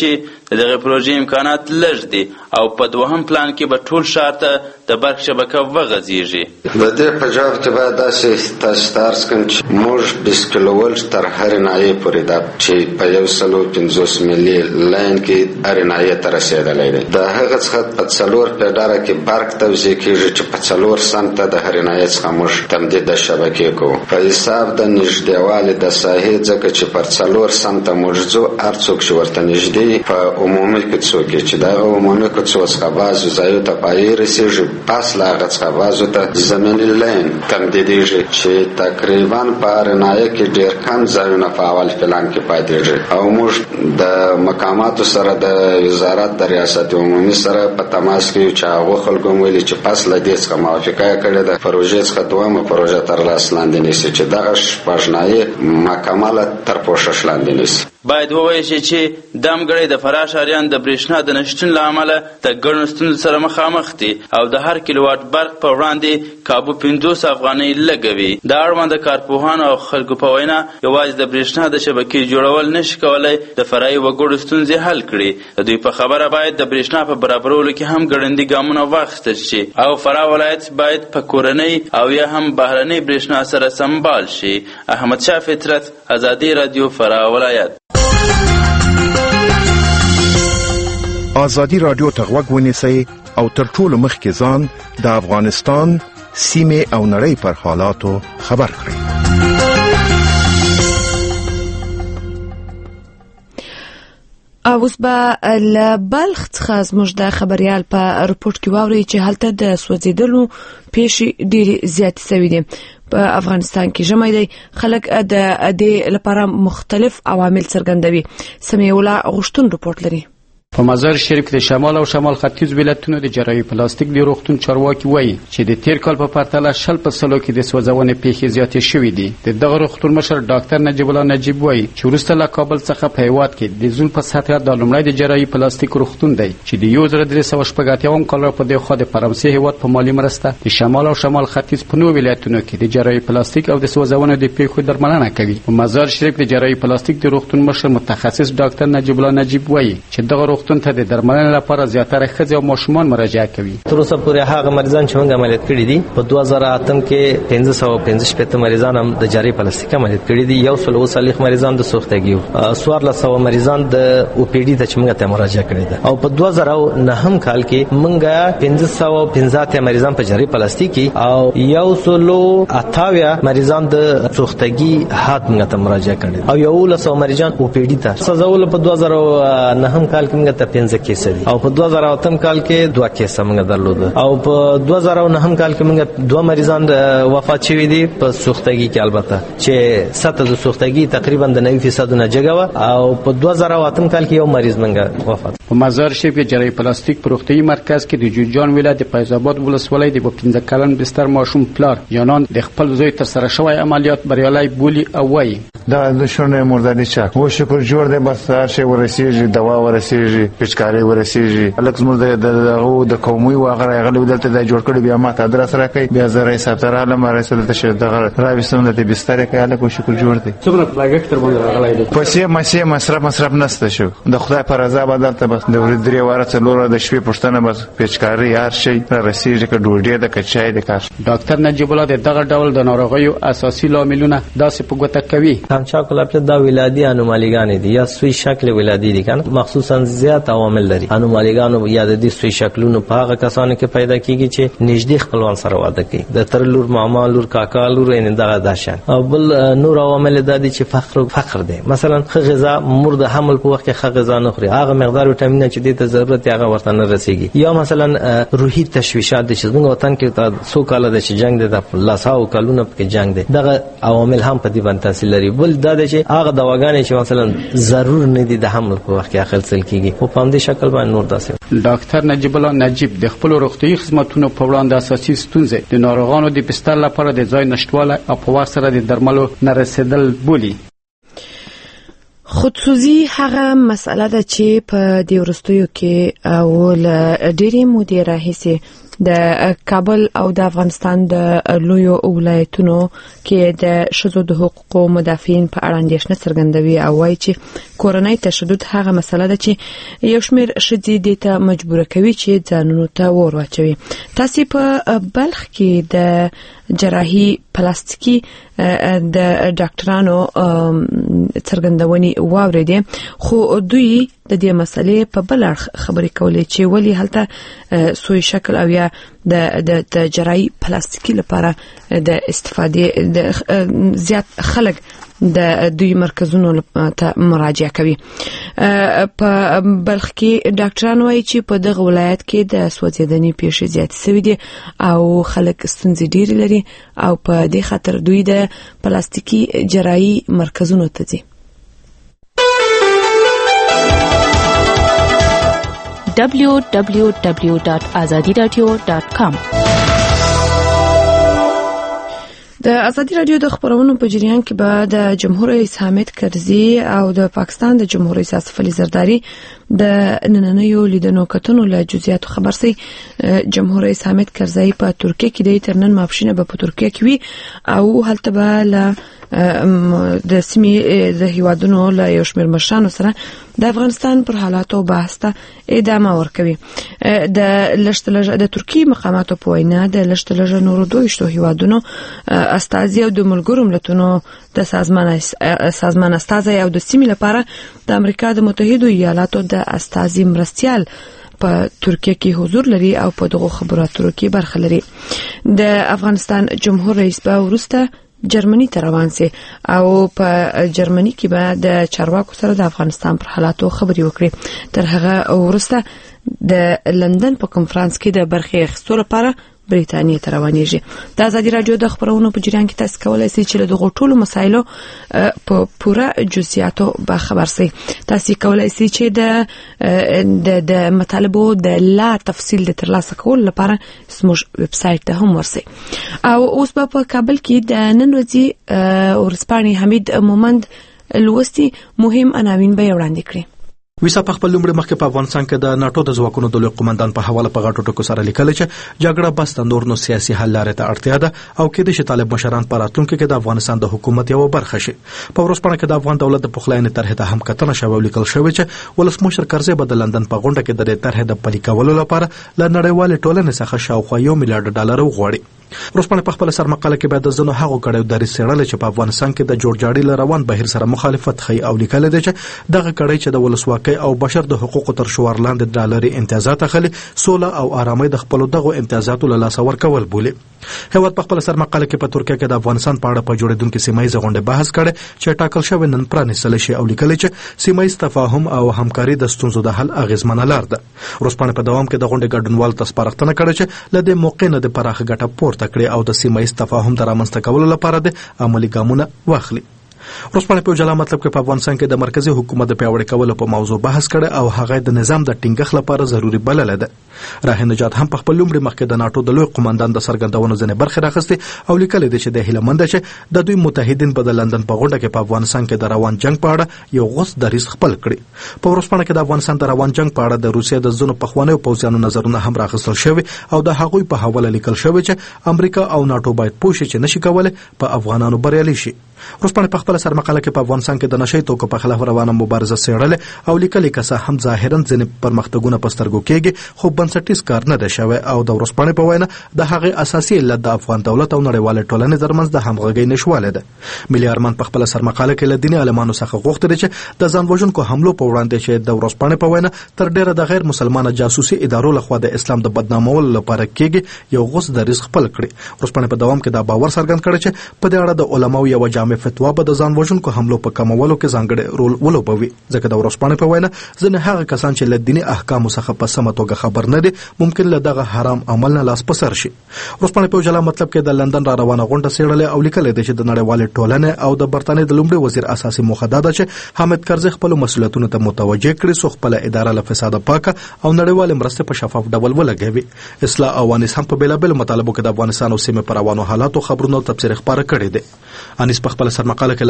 د دغې پروژې امکانات لږ دي او په دوهم پلان کې به ټول ښار ته د برق شبکه وغځېږي. د دې په جواب کې باید داسې تاسو ته عرض کړم چې موږ بیس کیلو ولټ تر هرې ناحیې پورې دا چې په یو سلو پنځوس ملي لاین کې هرې ناحیې ته رسېدلی دی. د هغه څخه په څلور پیډاره کې برق توزیع کېږي چې په څلور سمته د هرې ناحیې څخه موږ تمدید د شبکې کوو په حساب د نږدېوالي د ساحې، ځکه چې پر څلور سمته موږ ځو، هر څوک چې ورته نږدې په عمومي کوڅو کې چې دغه عمومي کوڅو څخه بعضو ځایو ته پایې رسېږي، پس له هغه څخه بعضو ته زمیني لاین تمدیدېږي چې تقریبا په هرې ناحیې کې ډېر کم ځایونه په اول پلان کې پاتېږي. او موږ د مقاماتو سره د وزارت د ریاست عمومي سره په تماس کې یو چې هغو خلکو هم ویلي چې پس له دې څخه موافقه یې کړې ده پروژې څخه دویمه پروژه تر لاس لاندې نیسي چې دغه شپږ ناحیې مکمله تر پوښښ لاندې نیسي. باید ووایي شي چې دامګړی د فراه ښاریان د برېښنا د نشتون له امله د ګڼو ستونزو سره مخامخ دي او د هر کیلوواټ برق په وړاندې کابو پنځوس افغانۍ لګوي. د اړونده کارپوهانو او خلکو په وینا یوازې د برېښنا د شبکې جوړول نشي کولی د فرایي وګړو ستونزې حل کړي. د دوی په خبره باید د برېښنا په برابرولو کې هم ګړندي ګامونه واخیستل شي او فراه ولایت باید په کورنۍ او یا هم بهرنۍ برېښنا سره سمبال شي. احمدشاه فطرت، ازادي رادیو، فراه ولایت. ازادي رادیو ته غوږ ونیسئ او تر ټولو مخکې ځان د افغانستان سیمې او نړۍ پر حالاتو خبر کړئ. اوس به له بلخ څخه زموږ د خبریال په رپورټ کې واورئ چې هلته د سوځېدلو پیښې ډېرې زیاتې شوې دي. په افغانستان کې ژمی دی، خلک د دې لپاره مختلف عوامل څرګندوي. سمیع الله غوښتون رپورټ لري. په مزار شریف کې د شمال او شمال ختیځ ولایتونو د جراحي پلاستیک د روغتون چارواکي وایي چې د تیر کال په پرتله شل په سلو کې د سوځونې پیښې زیاتې شوې دي. د دغه روغتون مشر ډاکټر نجیب الله نجیب وایي چې وروسته له کابل څخه په هیواد کې د زون په سطحه د لومړی د جراحي پلاستیک روغتون دی چې د یو زره درې سوه شپږ اتیاوم کال را په دې خوا د فرانسې هیواد په مالي مرسته د شمال او شمال ختیځ په نوو ولایتونو کې د جراحي پلاستیک او د سوځونې د پیښو درملنه کوي. په مزار شریف د جراحي پلاستیک د روغتون مشر متخصص ډاکټر نجیب الله نجیب وایي چې دغه روغتون ته د درملنې لپاره زیاتره ښځې او ماشومان مراجعه کوي. تر اوسه پورې هغه مریضان چې موږ عملیات کړي دي په دوه زره اتم کې پنځه سوه پنځه شپېته مریضان هم د جراحي پلاستیک عملیات کړي دي. یو سل اووه څلوېښت مریضان د سوختګي او څوارلس سوه مریضان د او پی ډي ته چې موږ ته مراجعه کړې ده. او په دوه زره نهم کال کې موږ پنځه سوه پنځه اتیا مریضان په جراحي پلاستیک او یو سل اتاویا مریضان د سوختګي حالت موږ ته مراجعه کړې او یو لس مریضان او پی ډي ته سزاول. په دوه زره نهم کال کې موږ ته پنځه کیسه دي او په دوه زره اتم کال کې دوه کیسه موږ درلود او په دوه زره نهم کال کې موږ دوه مریضان وفات شوي دي په سوختګي کې، البته چې سطح د سوختګي تقریبا د نوي فیصد نه جګه او په دوه زره اتم کال کې یو مریض موږ وفات. په مزار شریف کې جراحي پلاستیک په روغتیايي مرکز کې د جوجان ولایت د فیض آباد ولسوالۍ د پنځه کلن بستر ماشوم پلار جانان د خپل زوی تر سره شوی عملیات بریالي بولی او وایي دا د شونه مرداري چاک و شکر جوړ دی، بس هر شی ورسیږي، دوا ورسیږي، پچکاري ورسیږي. الکس مر د دغه د قومي واغره غلې ودلته د جوړ کړي بیا ماته درس راکې بیا زره حساب تر عالم رسول ته شه دغه راوستم د بستر کې الک و شکر جوړ دی. څومره پلاګک تر باندې راغلی دی؟ پسې مسې مصرف مصرف نسته شو د خدای پر رضا بدلته بس د ورې درې واره څلور د شپې پښتنه بس پچکاري هر شی رسیږي ک ډوډۍ د کچای د کار. ډاکټر نجیب الله د دغه ډول د ناروغیو اساسي لاملونه داسې په ګوته کوي. همچا کولپټ دا ولادي انومالیګان دي یا سوی شکل ولادي دي کنه، مخصوصا زیات عوامل لري. انومالیګانو یا د دې سوی شکلونو په هغه کسانو کې پیدا کیږي چې نږدې خپلوان سره واده کوي، د تر لور ماما لور کاکا لور ان دغه داشان. او بل نور عوامل د دې چې فقر فقر دي، مثلا ښه غذا مور د حمل په وخت کې ښه غذا نه خوري، هغه مقدار وټامین چې د ضرورت هغه ورته نه رسیږي. یا مثلا روحي تشویشات د چې موږ وطن کې تا څو کال د جنگ د لاساو کلونه په جنگ دي، دغه عوامل هم په دې باندې تاثیر لري. بل دا چې هغه دواګانې چې مثلا ضرور نه دي د حمل په وخت کې اخل سل کیږي او په دې شکل باندې نور داسې. ډاکټر نجیب الله نجیب د خپل روغتیايي خدماتو په وړاندې اساسي ستونزې د ناروغانو د بستر لپاره د ځای نشټواله او په وخت سره د درملو نه رسیدل بولي. خودسوزي هغه مسأله ده چې په دې وروستیو کې او له ډېرې مودې راهیسې د کابل او د افغانستان د لویو ولایتونو کې د شذو د حقوقو مدافعین په اړه اندېښنه څرګندوي او وايي چې کورنۍ تشدد هغه مسله ده چې یو شمېر ښځې دې ته مجبوره کوي چې ځانونو ته اور واچوي. تاسو په بلخ کې د جراحي پلاستیکي د ډاکټرانو څرګندونې واوریدې، خو دوی د دې مسلې په بل اړخ خبرې کولې چې ولی هلته سوی شکل او یا د د جراحي پلاستیکي لپاره د استفادې د زیات خلک د دوی مرکزونو ته مراجعه کوي. په بلخ کې ډاکټران وایي چې په دغه ولایت کې د سوځېدنې پیښې زیاتې شوې دي او خلک ستونزې ډېرې لري او په دې خاطر دوی د پلاستیکي جراحي مرکزونو ته ځي. دبلیو دبلیو دبلیو ډاټ ازادي راډیو ډاټ کام د ازادي راډیو د خبرونو په جریان کې به د جمهور رئیس حامد کرزي او د پاکستان د جمهور رئیس اسف علي زرداری د نننیو لیدنو کتنو له جزئیاتو خبر سي. جمهور رئیس حامد کرزي په ترکیه کې د ترنن ماپښینه به په ترکیه کې وي او هلته به له د سیمې د هیوادونو له یو شمېر مشرانو سره د افغانستان پر حالاتو بحث ته ادامه ورکوي. د لشتلژ د ترکی مقاماتو په وینا د لشتلژ نورو دویشتو هیوادونو استازي او د ملګرو ملتونو د سازمان سازمان استازي او د سیمې لپاره د امریکا د متحده ایالاتو د استازي مرستيال په ترکیه کې حضور لري او په دغه خبرو اترو کې برخه لري. د افغانستان جمهور رئیس به ورسته جرمني ته روان سي او په جرمني کې به د چارواکو سره د افغانستان پر حالاتو خبري وکړي. تر هغه وروسته د لندن په کنفرانس کې د برخې اخیستو لپاره بریتانیا ته روانېږي. د ازادي راډیو د خبرونو په جریان کې تاسو کولای شئ چې له دغه ټولو مسایلو په پوره جزئیاتو به خبر شئ. تاسو کولای شئ چې د د مطالبو د لا تفصیل د ترلاسه کولو لپاره زموږ ویب سټ ته هم ورسئ. او اوس په کابل کې د نن ورځې ورسپانې حمید مومند لوستي مهم عناوین به وړاندې کړي. ویسا په خپل لومړي مخکې په افغانستان کې د ناتو د ځواکونو د لوی قومندان په حواله په غاټو ټکو سره لیکل چې جګړه بس د نور نو سیاسي حل لارې ته اړتیا ده او کې د طالب مشران په راتلونکو کې د افغانستان د حکومت یو برخه شي. په ورسپانه کې د افغان دولت د پخلاینې طرح ته هم کتنه شوی لیکل شوی چې ولسمشر کرزي به د لندن په غونډه کې د دې طرح د پلي کولو لپاره ل نړیوال ټولنې څخه شاوخوا یو میلیارډ ډالر وغواړي. روسپانه په خپل سرمقاله کې به د زنو هغو کړهو د ریسړل چې په افغانستان کې د جوړجاړي روان بهیر سره مخالفت خي او لیکل دي چې دغه کړهي چې د ولسواکۍ او بشر د حقوقو تر شوار لاندې ډالري امتیازات اخلي سوله او آرامۍ د خپل دغه امتیازاتو له لاس ورکول بولي. هیواد په خپل سرمقاله کې په ترکیه کې د افغانستان په اړه په جوړیدونکو سیمایي غونډه بحث کړي چې ټاکل شوی نن پرانیستل شي او لیکل چې سیمایي تفاهم او همکاري د ستونزو د حل اغیزمنه لار ده. روسپانه په دوام کې د غونډې ګډونوال تاسپارښتنه کړې چې لدې موقع نه د پراخ ګټه پورته کړي او د سیمایي تفاهم د رامنځته کولو لپاره د عملي ګامونه واخلي. روسپانه په جلا مطلب کې په افغانستان کې د مرکزی حکومت د پیاوړي کولو په موضوع بحث کړي او هغه د نظام د ټینګښت لپاره ضروری بلل ده. راه نجات هم په خپل لومړي مخکې د ناتو د لوی قومندان د سرګندونو ځنې برخه راخسته او لیکل دي چې د هیلمند چې د دوی متحدین په لندن په غونډه کې په افغانستان کې د روان جنگ په اړه یو غوښ دریس خپل کړي. په روسپانه کې د افغانستان د روان جنگ په اړه د روسیې د زونو په خوانیو پوځیانو نظرونه هم راغستل شوی او د هغوی په حواله لیکل شوی چې امریکا او ناتو باید پوښي چې نشي کولای په افغانانو بریالي شي. روسپانه په خپل سرمقاله کې په افغانستان کې د نشئی توکو په خلاف روانه مبارزه سیړل او لیکل کسه هم ظاهرا ځنې پرمختګونه پسترګو کېږي خو بنسټیز کار نه ده شوی او د روسپانه په وینا د هغه اساسي علت د افغان دولت او نړیوال ټولنې ترمنځ د همغږۍ نشواله ده. ملي ارمان په خپل سرمقاله کې له دیني عالمانو څخه غوښتل چې د ځان وژونکو حملو په وړاندې چې د روسپانه په وینا تر ډیره د غیر مسلمانه جاسوسي ادارو لخوا د اسلام د بدنامولو لپاره کېږي یو غوښ د رزق خپل کړي. روسپانه په دوام کې دا باور څرګند کړي چې په دې اړه د علماو یو جامع فتوا به د ځان وژونکو حملو په کمولو کې ځانګړی رول ولوبوي ځکه د روسپانه په وینا ځنه هغه کسان چې له دیني احکامو څخه په سمه توګه خبر نه دي ممکن له دغه حرام عمل نه لاس پسر شي. روسپانه په جلا مطلب کې د لندن را روانه غونډه سیړلې او لیکل دي چې د نړیوال ټولنې او د برتانیې د لومړي وزیر اساسي موخه ده چې حامد کرزي خپل مسؤلیتونو ته متوجه کړي سو خپل اداره له فساد پاکه او نړیوال مرسته په شفاف ډول ولګوي. اصلاح او انیس هم په بیلابل مطالبو کې د افغانستان او سیمه پر روانو حالاتو خبرونو تفسیر خبره کړې ده. انیس په خپل سرمقاله کې له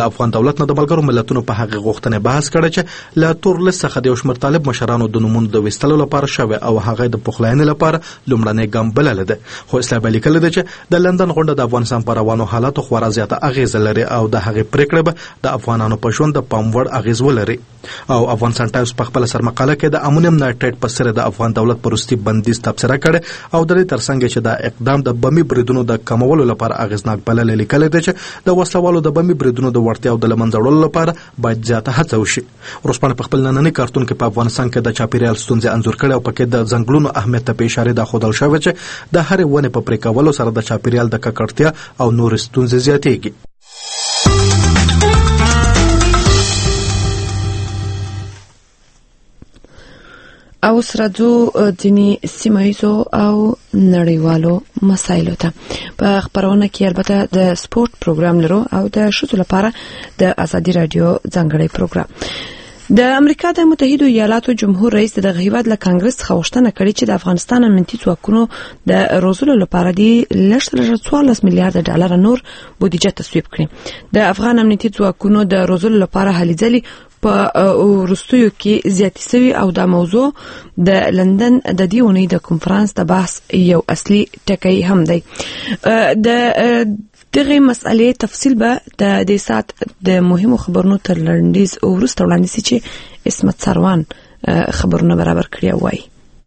د افغان دولت نه د ملګرو ملتونو په هغه غوښتنې بحث کړی چې له تورلس څخه د یو شمېر طالب مشرانو د نومونو د ویستلو لپاره شوی او هغه د پخلاینې لپاره لومړنی ګام بللی دی. خو اسلام لیکلی دی چې د لندن غونډه د افغانستان په روانو حالاتو خورا زیاته اغیزه لري او د هغې پریکړه به د افغانانو په ژوند د پام وړ اغیز ولري. او افغانستان ټایمز په خپله سرمقاله کې د امونیم نایټریټ په سر د افغان دولت په وروستي بندیز تبصره کړې او د دې ترڅنګ چې دا اقدام د بمي بریدونو د کمولو لپاره اغیزناک بللی لیکلی دی چې د وسلوالو د بمي بریدونو د وړتیاو د له منځه وړلو لپاره باید زیاته هڅه وشي. ورځپاڼې په خپل ننني کارتون کې په افغانستان کې د چاپیریال ستونزې انځور کړي او پکې د ځنګلونو اهمیت ته په اشاره ده ښودل شوې چې د هرې ونې په پرې کولو سره د چاپیریال د ککړتیا او نورې ستونزې زیاتېږي. او سرځو ځینې سیمایزو او نړیوالو مسایلو ته. په خبرونه کې البته د سپورت پروګرام لرو او د ښځو لپاره د ازادي رادیو ځانګړی پروګرام. د امریکا د متحده ایالاتو جمهور رئیس د هیواد له کانګرس څخه غوښتنه کړې چې د افغانستان امنیتي ځواکونو د روزلو لپاره د لږ تر لږه څوارلس میلیارډ ډالر نور بودیجه تصویب کړي. د افغان امنیتي ځواکونو د روزلو لپاره هلې ځلې په وروستیو کې زیاتې سوي او دا موضوع د لندن د دې اونۍ د کنفرانس د بحث یو اصلي ټکی هم دی. د دغه مسئلې تفصیل به د دې سات د مهمو خبرونو تر لنډیز وروسته وړاندې شي چې اسمت سروان خبرونه برابر کړی وای.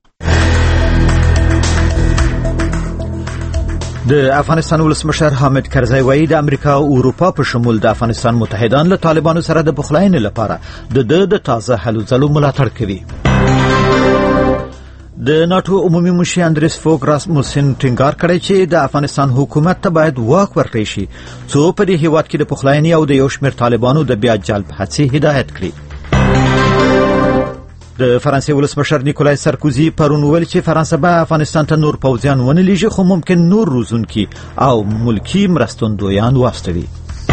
د افغانستان ولسمشر حامد کرزی وایي د امریکا او اروپا په شمول د افغانستان متحدان له طالبانو سره د پخلاینې لپاره د د د تازه هلو ځلو ملاتړ کوي. د ناتو عمومي مشر اندریس فوګ راسموسن ټینګار کړی چې د افغانستان حکومت ته باید واک ورکړي شي څو په دې هیواد کې د پخلاینې او د یو شمېر طالبانو د بیا جلب هڅې هدایت کړي. د فرانسې ولسمشر نیکولای سارکوزي پرون ویل چې فرانسه به افغانستان ته نور پوځیان ونه لیږي خو ممکن نور روزونکي او ملکی مرستندویان واستوي.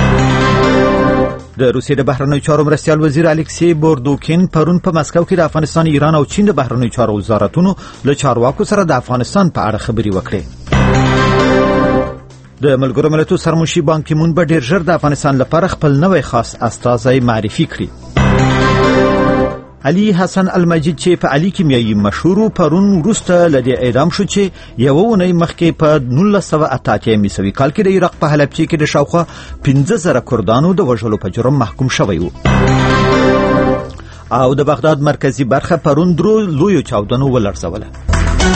د روسیې د بهرنیو چارو مرستیال وزیر الکسی بوردوکین پرون په مسکو کې د افغانستان، ایران او چین د بهرنیو چارو وزارتونو له چارواکو سره د افغانستان په اړه خبرې وکړې. د ملګرو ملتونو سرمنشي بان کی مون به ډیر ژر د افغانستان لپاره خپل نوی خاص استازی معرفي کړي. علي حسن المجید چې په علي کیمیاوي مشهور پرون وروسته لدی اعدام شو چې یو ونی مخکې په نولس سوه اته اتیا میسوي کال کې د عراق په حلب کې د شاوخوا پنځه زره کردانو د وژلو په جرم محکوم شوی وو. او د بغداد مرکزی برخه پرون درو لویو چاودنو ولړزوله.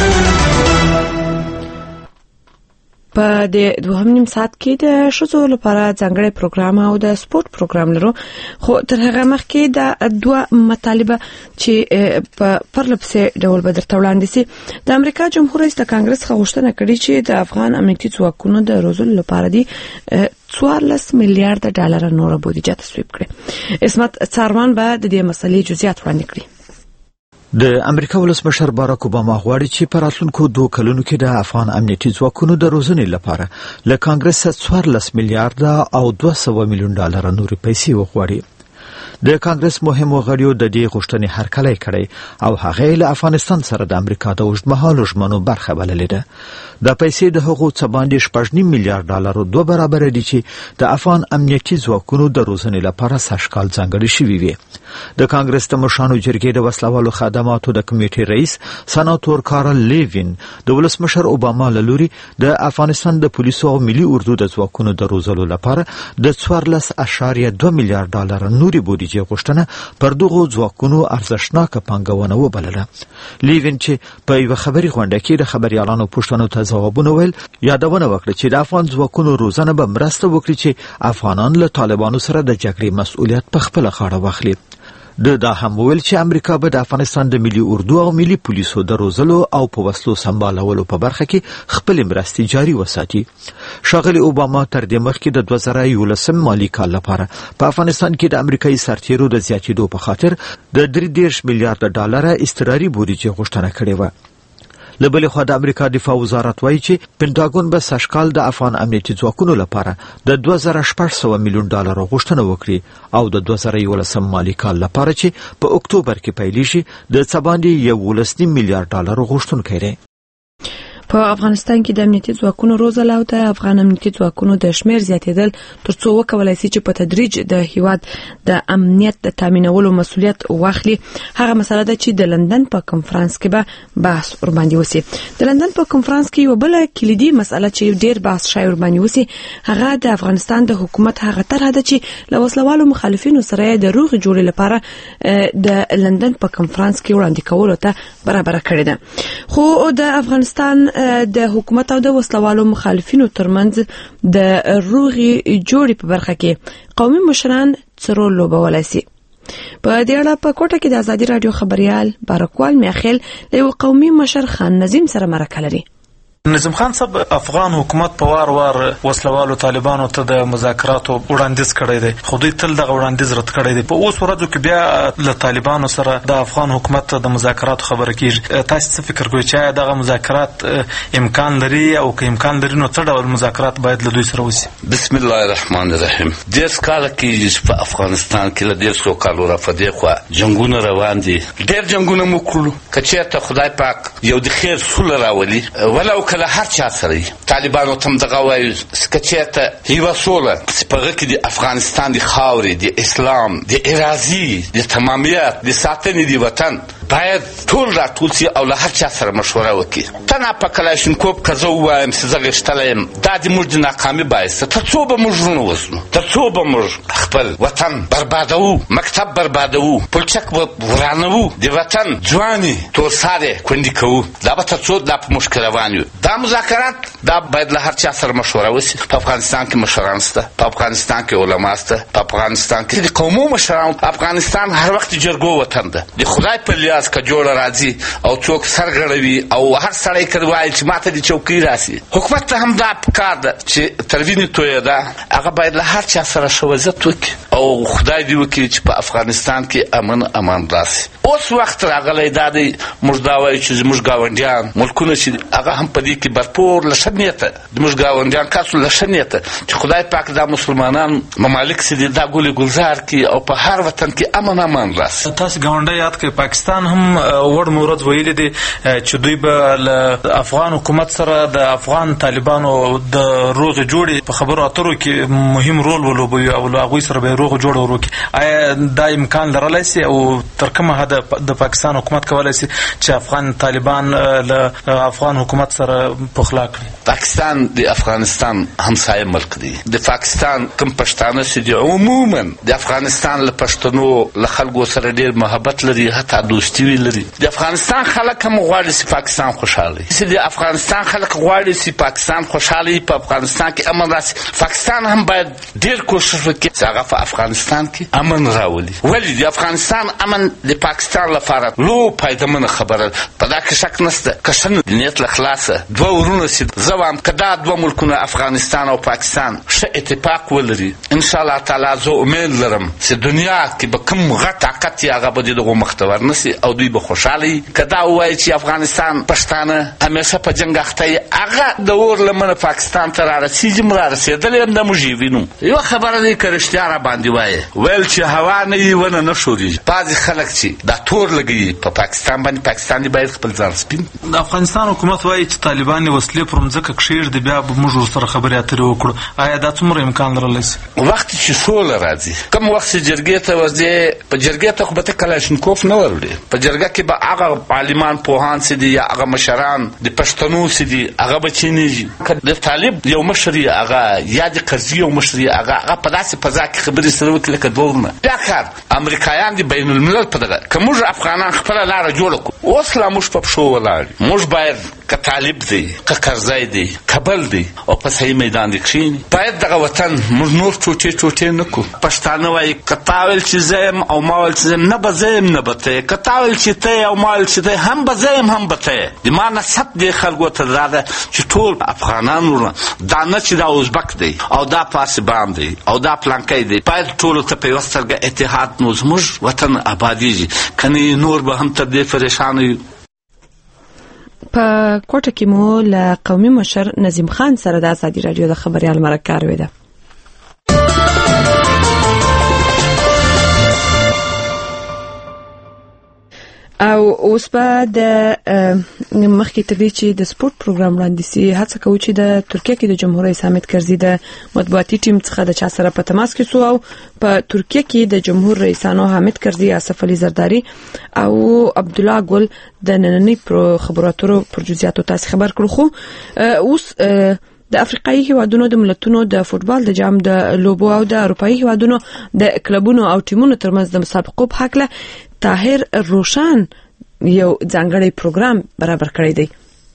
په د دوهم نیم ساعت کې د ښځو لپاره ځانګړی پروګرام او د سپورت پروګرام لرو، خو تر هغه مخکې د دوه مطالبه چې په پرلپسې ډول به درته وړاندې سي. د امریکا جمهور رئیس د کانګرس څخه غوښتنه کړې چې د افغان امنیتي ځواکونو د روزلو لپاره دي څوارلس میلیارډ ډالر نور بودیجه تصویب کړي. اسمت سروان به د دې مسلې جزئیات وړاندې کړي. د امریکا ولسمشر باراک اوباما غواړي چې په راتلونکو دوه کلونو کې د افغان امنیتي ځواکونو د روزنې لپاره له کانګرس څخه څوارلس میلیارډ او دوه سوه میلیون ډالر نورې پیسې وغواړي. د کانګرس مهمو غړیو د دې غوښتنې هرکلی کړی او هغه له افغانستان سره د امریکا د اوږدمهالو ژمنو برخه بللې ده. د پیسې د هغو څه باندې شپږ نیم میلیارډ ډالر دوه برابر دي چې د افغان امنیتي ځواکونو د روزنې لپاره سږکال ځانګړي شوي وي. د کانګرس د مشرانو جرګې د وسلوالو خدماتو د کمیټې رئیس سناتور کارل لیوین د ولسمشر اوباما له لوري د افغانستان د پولیسو او ملي اردو د ځواکونو د روزلو لپاره د څوارلس اعشاریه دوه میلیارډ ډالر نورې بودیجې غوښتنه پر دغو ځواکونو ارزښتناکه پانګونه وبلله. لیوین چې په یوه خبري غونډه کې د خبریالانو پوښتنو ته ځوابونه ویل، یادونه وکړه چې د افغان ځواکونو روزنه به مرسته وکړي چې افغانان له طالبانو سره د جګړې مسؤلیت په خپله غاړه واخلي. د دا هم ویل چې امریکا به د افغانستان د ملي اردو او ملي پولیسو د روزلو او په وسلو سمبالولو په برخه کې خپل مرستې جاري وساتي. ښاغلي اوباما تر دې مخکې د دوه زره یولسم مالي کال لپاره په افغانستان کې د امریکایي سرتیرو د زیاتېدو په خاطر د درې دېرش میلیارډ ډالره اضطراري بودیجه غوښتنه کړې وه. له بلې خوا د امریکا دفاع وزارت وایي چې پنټاګون به سږکال د افغان امنیتي ځواکونو لپاره د دوه زره شپږ سوه میلیون ډالر غوښتنه وکړي او د دوه زره یولسم مالي کال لپاره چې په اکتوبر کې پیلیږي د څه باندې یولس نیم میلیارډ ډالر غوښتونکی دی. په افغانستان کې د امنیتي ځواکونو روزل او د افغان امنیتي ځواکونو د شمیر زیاتېدل ترڅو وکولای شي چې په تدریج د هیواد د امنیت د تامینولو مسؤلیت واخلي. هغه مسله ده چې د لندن په کنفرانس کې به بحث ور باندې وسی. د لندن په کنفرانس کې یو بل کلیدي مسله چې ډیر بحث شوی ور باندې وسی هغه د افغانستان د حکومت هغه طرح ده چې له وسلوالو مخالفینو سره د روغ جوړې لپاره د لندن په کنفرانس کې وړاندې کولو ته برابر کړی ده. خو د افغانستان د حکومت او د وسلوالو مخالفینو ترمنځ د روغي جوړې په برخه کې قومي مشران څه رول لوبولی سي. په دې اړه په کوټه کې د ازادي رادیو خبريال بارکوال میاخیل له قومي مشر خان نظیم سره مرکه لري. نظیم خان صاحب، افغان حکومت په وار وار وسلوالو طالبانو ته د مذاکراتو وړاندیز کړی دی، خو دوی تل دغه وړاندیز رد کړی دی. په اوس ورځو کې بیا له طالبانو سره د افغان حکومت د مذاکراتو خبره کیږي. تاسو څه فکر کوئ چې دغه مذاکرات امکان لري او که امکان لري نو څه ډول مذاکرات باید له دوی سره وشي؟ بسم الله الرحمن الرحیم. ډېر کال کېږي چې په افغانستان کې له ډېر څو کالو راپدې خوا جنګونه روان دي. ډېر جنګونه مو کړلو، که چېرته خدای پاک یو د خیر سوله راولي ولو کله هر چا سره طالبانو ته هم دغه وایي که چېرته یوه سوله چې په هغه کې د افغانستان د خاورې، د اسلام، د ارادي، د تمامیت، د ساتنې د وطن باید ټول راټول سي او له هر چا سره مشوره وکړي. ته په کلاشینکوف که زه ووایم چې زه غښتلی یم، دا د موږ د ناکامي باعث ده. تر څو به موږ ژوند وژنو؟ تر څو به موږ خپل وطن بربادوو، مکتب بربادوو، پلچک به ورانوو، د وطن ځوانې تورسارې کونډې کوو؟ دا به تر څو دا په موږ کې روان یو. دا مذاکرات دا باید له هر چا سره مشوره وشي. په افغانستان کې مشران شته، په افغانستان کې علما شته، په افغانستان کې د قومو مشران. افغانستان هر وخت جرګو وطن ده. د خدای په لیاس که جوړه راځي او څوک سرغړوي او هر سړی که وایي چې ماته د چوکۍ راسي، حکومت ته هم دا پکار ده چې تر وینې تویه ده هغه باید له هر چا سره ښه وضعیت وکړي او خدای دې وکړي چې په افغانستان کې امن امان راسي. اوس وخت راغلی دا دی موږ دا وایو چې زموږ ګاونډیان ملکونه چې هغه هم په دې کې برپور له ښه نیته زموږ ګاونډیان کاسو له ښه نیته چې خدای پاک دا مسلمانان ممالک چې دي دا ګلې ګلزار کړي او په هر وطن کې امن امان راسي. تاسو ګاونډی یاد کړئ، پاکستان هم وړ مورد ویلي دي چې دوی به له افغان حکومت سره د افغان طالبانو د روغې جوړې په خبرو اترو کې مهم رول ولوبوي او له هغوی سره به روغه جوړه وکړي. آیا دا امکان لرلی سي او تر کومه حده د پاکستان حکومت کولی سي چې افغان طالبان له افغان حکومت سره پخلا کړي؟ پاکستان د افغانستان همسایه ملک دی. د پاکستان کوم پښتانه چې دي عموما د افغانستان له پښتنو له خلکو سره ډېر محبت لري، حتی دوستي لري. د افغانستان خلک هم غواړي چې پاکستان خوشحاله وي. د افغانستان خلک غواړي چې پاکستان خوشحاله وي، په افغانستان کې امن راسي. پاکستان هم باید ډېر کوشش وکړي چې هغه په افغانستان کې امن راولي. ولې د افغانستان امن د پاکستان لپاره لو پایدمنه خبره ده، په دا کې شک نشته. که ښه د نیت له خلاصه دوه ورونه چې زه وایم که دا دوه ملکونه افغانستان او پاکستان ښه اتفاق ولري، انشاءالله تعالی زه امید لرم چې دنیا کې به کوم غټ طاقت یې هغه به د دغو مخ ته ورنسي او دوی به خوشحاله که دا ووایي چې افغانستان پښتانه همیشه په جنګ اخته یي، هغه د اور لمنه پاکستان ته رارسېږي. هم رارسېدلی هم د موږ یې وینو. یوه خبره دی که رښتیا را باندې وایې، ویل چې هوا نه وي ونه نه ښورېږي. بعضې خلک چې دا تور لګوي په پاکستان باندې، پاکستان باید خپل ځان سپین. د افغانستان حکومت وایي چې طالبان یې وسلې پر مځکه کښېږدي، بیا به موږ ورسره خبرې اترې وکړو. آیا دا څومره امکان لرلی سي؟ وخت چې سوله راځي، کوم وخت چې جرګې ته ورځې، په جرګې ته خو به ته کلاشینکوف نه وروړې. په جرګه کې به هغه عالمان پوهان چې دي یا هغه مشران د پښتنو چې دي هغه به چینېږي. که د طالب یو مشر یې هغه یا د قرضي یو مشر یې هغه هغه په داسې فضا کې خبرې سره وکړي لکه دوه ورونه. بیا کار امریکایان دي بین الملل په دغه که موږ افغانان خپله لاره جوړه کړو. اوس لا موږ په پښو ولاړ یو. موږ باید که طالب دی، که کرزی دی، کابل دی او په صحیح میدان کې کښېني. باید دغه وطن موږ نور ټوټې ټوټې نه کړو. پښتانه وایي که تا ویل چې زه یم او ما ویل چې زه یم، نه به زه یم نه به ته یې. که تا ویل چې ته یې او ما ویل چې ته یې، هم به زه یم هم به ته یې. د ما نصب دې خلکو ته دا ده چې ټول افغانان ورونه، دا نه چې دا ازبک دی او دا پاسبان دی او دا پلانکی دی، باید ټولو ته په یوه سترګه اتحاد نو زموږ وطن ابادېږي، که نه نور به هم تر دې پریشانه یو. په کوټه کې مو له قومي مشر نظیم خان سره د ازادي رادیو د خبريال مرکه اورېده. او اوس په د مخکې تر دې چې د سپورت پروګرام وړاندې سي هڅه کوي چې د ترکیه کې د جمهور رئیس حامد کرزي د مطبوعاتي ټیم څخه د چا سره په تماس کې سو او په ترکیه کې د جمهور رئیسانو حامد کرزي، آصف علي زرداری او عبد الله ګل د نننۍ خبراتو پر جزئیاتو تاسو خبر کړو. خو اوس د افریقایي هیوادونو د ملتونو د فوتبال د جام د لوبو او د اروپایي هیوادونو د کلبونو او ټیمونو ترمنځ د مسابقو په حق له طاهر روشان یو ځانګړی پروګرام برابر کړی دی.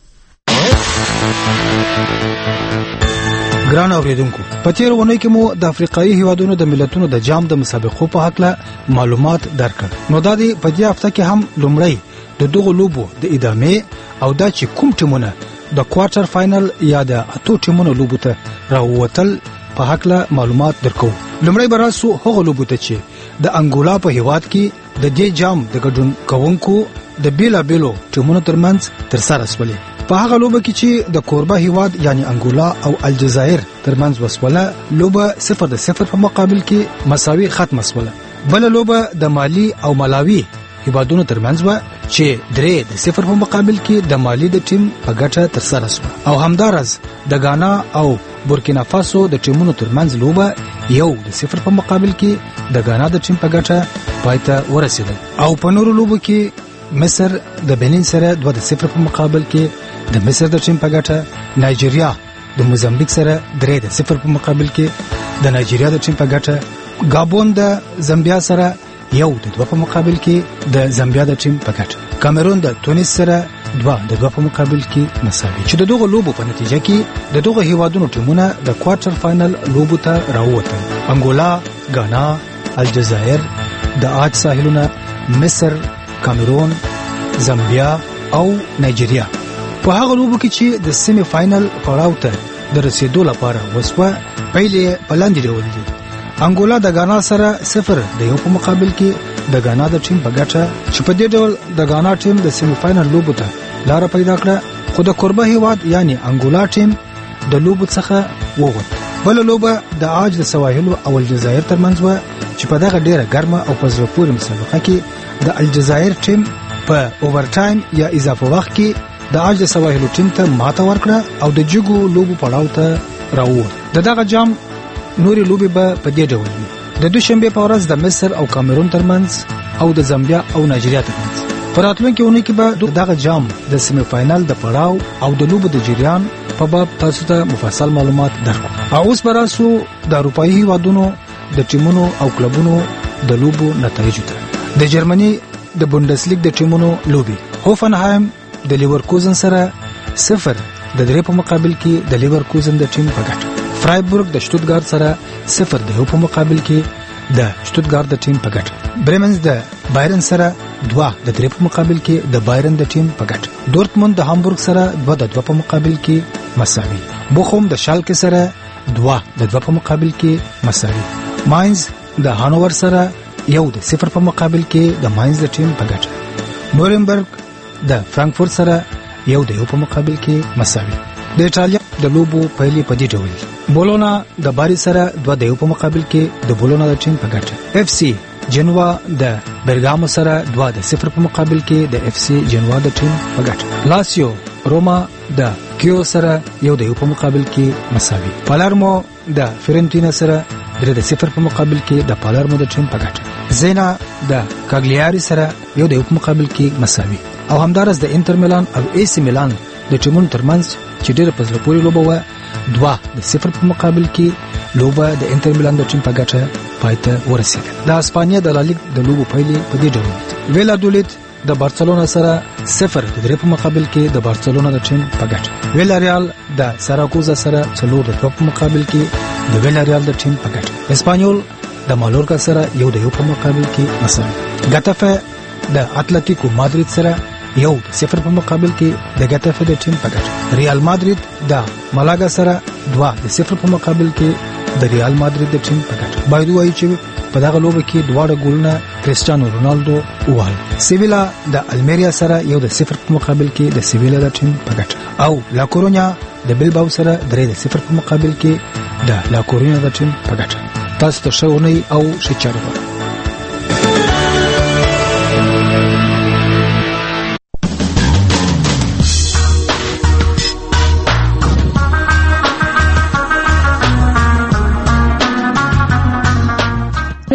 ګران اوریدونکو، په تیر ونه کې مو د افریقایي هیوادونو د ملتونو د جام د مسابقو په حق له معلومات درکړ. نو دا دی په دې هفته کې هم لومړی د دغه لوبو د ادامې او دا چې کوم ټیمونه د کوارټر فائنل یا د اتو ټیمونو لوبو ته راووتل په حق له معلومات درکو. لومړی براسو هغه لوبو ته چې د انګولا په هیواد کې د دې جام د ګډون کوونکو د بیلا بیلو ټیمونو ترمنځ ترسره شولې. په هغه لوبه کې چې د کوربه هیواد یعنی انګولا او الجزایر ترمنځ وسوله، لوبه صفر د صفر په مقابل کې مساوي ختمه شوله. بل لوبه د مالی او ملاوی هیوادونو ترمنځ و چې درې د صفر په مقابل کې د مالی د ټیم په ګټه ترسره شوه. او همدارس د غانا او بورکینا فاسو د ټیمونو ترمنځ لوبه یو د صفر په مقابل کې د غانا د ټیم په ګټه پایته ورسېده. او په نورو لوبو کې مصر د بنین سره دوه د صفر په مقابل کې د مصر د ټیم په ګټه، نایجیریا د موزمبیک سره درې د صفر په مقابل کې د نایجیریا د ټیم په ګټه، گابون د زامبیا سره یو د دوه په مقابل کې د زامبیا د ټیم په ګټه، کامرون د تونس سره دوه د دوه په مقابل کې مساوي. چې د دغه لوبو په نتیجه کې د دغه هیوادونو ټیمونه د کوارټر فائنل لوبو ته راووتل. انګولا، غانا، الجزایر، د عاج ساحلونه، مصر، کامرون، زامبیا او نایجیریا. په هغه لوبو کې چې د سیمی فائنل پړاو ته د رسیدو لپاره وسوه، پیلې په لاندې ډول دي. انګولا د غانا سره صفر د یو په مقابل کې د غانا د ټیم په ګټه، چې په دې ډول د غانا ټیم د سیمی فائنل لوبو ته لار پیدا کړه. خو د کوربه هیواد یعنی انګولا ټیم د لوبو څخه ووت. بل لوبه د عاج د سواحل او الجزایر ترمنځ و چې په دغه ډیره ګرمه او په زړه پورې مسابقه کې د الجزایر ټیم په اوور ټایم یا اضافه وخت کې د عاج د سواحل ټیم ته ماته ورکړه او د جګو لوبو پړاو ته راووت. د دغه جام نوري لوبي به په دې ډول وي: د دوشنبه په ورځ د مصر او کامرون ترمنځ او د زامبیا او نایجیریا ترمنځ. په راتلونکي اونۍ کې به دغه جام د سیمی فائنل د پړاو او د لوبو د جریان په باب تاسو ته مفصل معلومات درکړو. او اوس براسو د اروپایي هیوادونو د ټیمونو او کلبونو د لوبو نتایج ته. د جرمني د بوندسلیګ د ټیمونو لوبي: هوفنهایم د لیورکوزن سره صفر د درې په مقابل کې د لیورکوزن د ټیم په ګټه، فرایبورګ د شتوتګارت سره صفر د یو په مقابل کې د شتوتګارت د ټیم په ګټه، برمنز د بایرن سره دوه د درې په مقابل کې د بایرن د ټیم په ګټه، دورتموند د هامبورګ سره دوه د دوه په مقابل کې مساوي، بوخوم د شالکه سره دوه د دوه په مقابل کې مساوي، ماینز د هانوور سره یو د صفر په مقابل کې د ماینز د ټیم په ګټه، نورنبرګ د فرانکفورت سره یو د یو په مقابل کې مساوي. د ایټالیا د لوبو پهلي په دې ډول دي: بولونا د باری سره دوه د یو په مقابل کې د بولونا د ټیم په ګټه، اف سی جنوا د برګامو سره دوه د صفر په مقابل کې د اف سی جنوا د ټیم په ګټه، لاسیو روما د کیو سره یو د یو په مقابل کې مساوي، پالرمو د فیرنټینا سره درې د صفر په مقابل کې د پالرمو د ټیم په ګټه، زینا د کاګلیاري سره یو د یو په مقابل کې مساوي. او همدارس د انټر میلان او اي سي میلان د ټیمونو ترمنځ چې ډېر په زړه پورې لوبه و، دوه د صفر په مقابل کې لوبه د انټر میلان د ټیم په ګټه پایته ورسېده. د اسپانیا د لالیګ د لوبو پایلې په دې ډول دي: ویلادولید د بارسلونا سره صفر د درې په مقابل کې د بارسلونا د ټیم په ګټه، ویلاریال د ساراګوزا سره څلور د دوه په مقابل کې د ویلاریال د ټیم په ګټه، اسپانیول د مالورکا سره یو د یو په مقابل کې مساوي، ګتافه د اتلتیکو مادرید سره یو د صفر په مقابل کې د ګتافه د ټیم په ګټه، ریال مادرید د مالاګا سره دوه د صفر په مقابل کې د ریال مادرید د ټیم په ګټه. باید وایي چې په دغه لوبه کې دواړه ګولونه کریسټیانو رونالدو ووهل. سیویلا د المیریا سره یو د صفر په مقابل کې د سیویلا د ټیم په ګټه، او لا کورونیا د بیلباو سره درې د صفر په مقابل کې د لا کورونیا د ټیم په ګټه. تاسو ته ښه اونۍ او ښه چارې غواړم.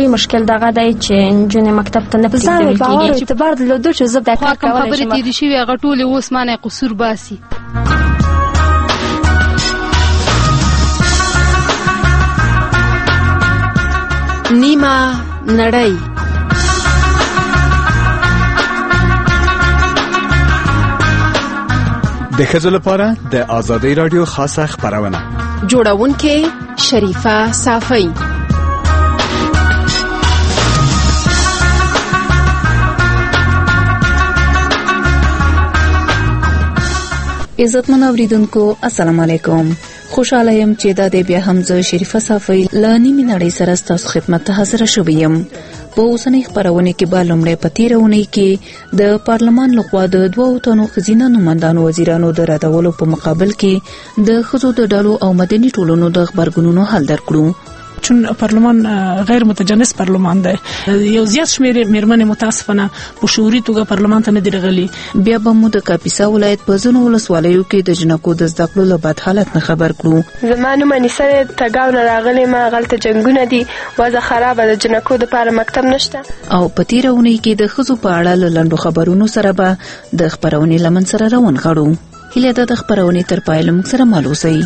لوی مشکل دغه دی چې نجونې مکتب ته نه پرېږدل کېږي. باور اعتبار درلودو چې زه دا کار کولی شم. خبرې تېرې شوي هغه ټولې اوس مانه قصور باسي. نیمه نړۍ. د ښځو لپاره د آزادۍ رادیو خاصه خبرونه. جوړونکې شریفه صافی. عزتمن اوریدونکو السلام علیکم. خوشاله يم چې دا د بیا هم زه شریفه صافی له نیمې نړۍ سره ستاسو خدمت ته حاضر شوم. په اوسنۍ خبرونه کې به لومړی په تیرونه کې د پارلمان لخوا د دوو تنو ښځینه نوماندانو وزیرانو د راتګولو په مقابل کې د ښځو د ډلو او مدني ټولنو د خبرګونونو حل درکړو. چون پارلمان غیر متجانس پارلمان دی، یو زیات شمیر میرمنې متاسفانه په شعوري توګه پارلمان ته نه دی راغلي. بیا به مو د کاپیسا ولایت په ځینو ولسوالیو کې د جنکو د زده کړو له بد حالت نه خبر کړو. زما نوم انیسه تګاو نه راغلی، ما غلطه جنګونه دي، وضع خرابه ده، جنکو د پاره مکتب نشته. او په تیرونه کې د ښځو په اړه له لنډو خبرونو سره به د خبرونې لمن سره روان غړو. هیله ده د خبرونې تر پایه له موږ سره مل اوسئ.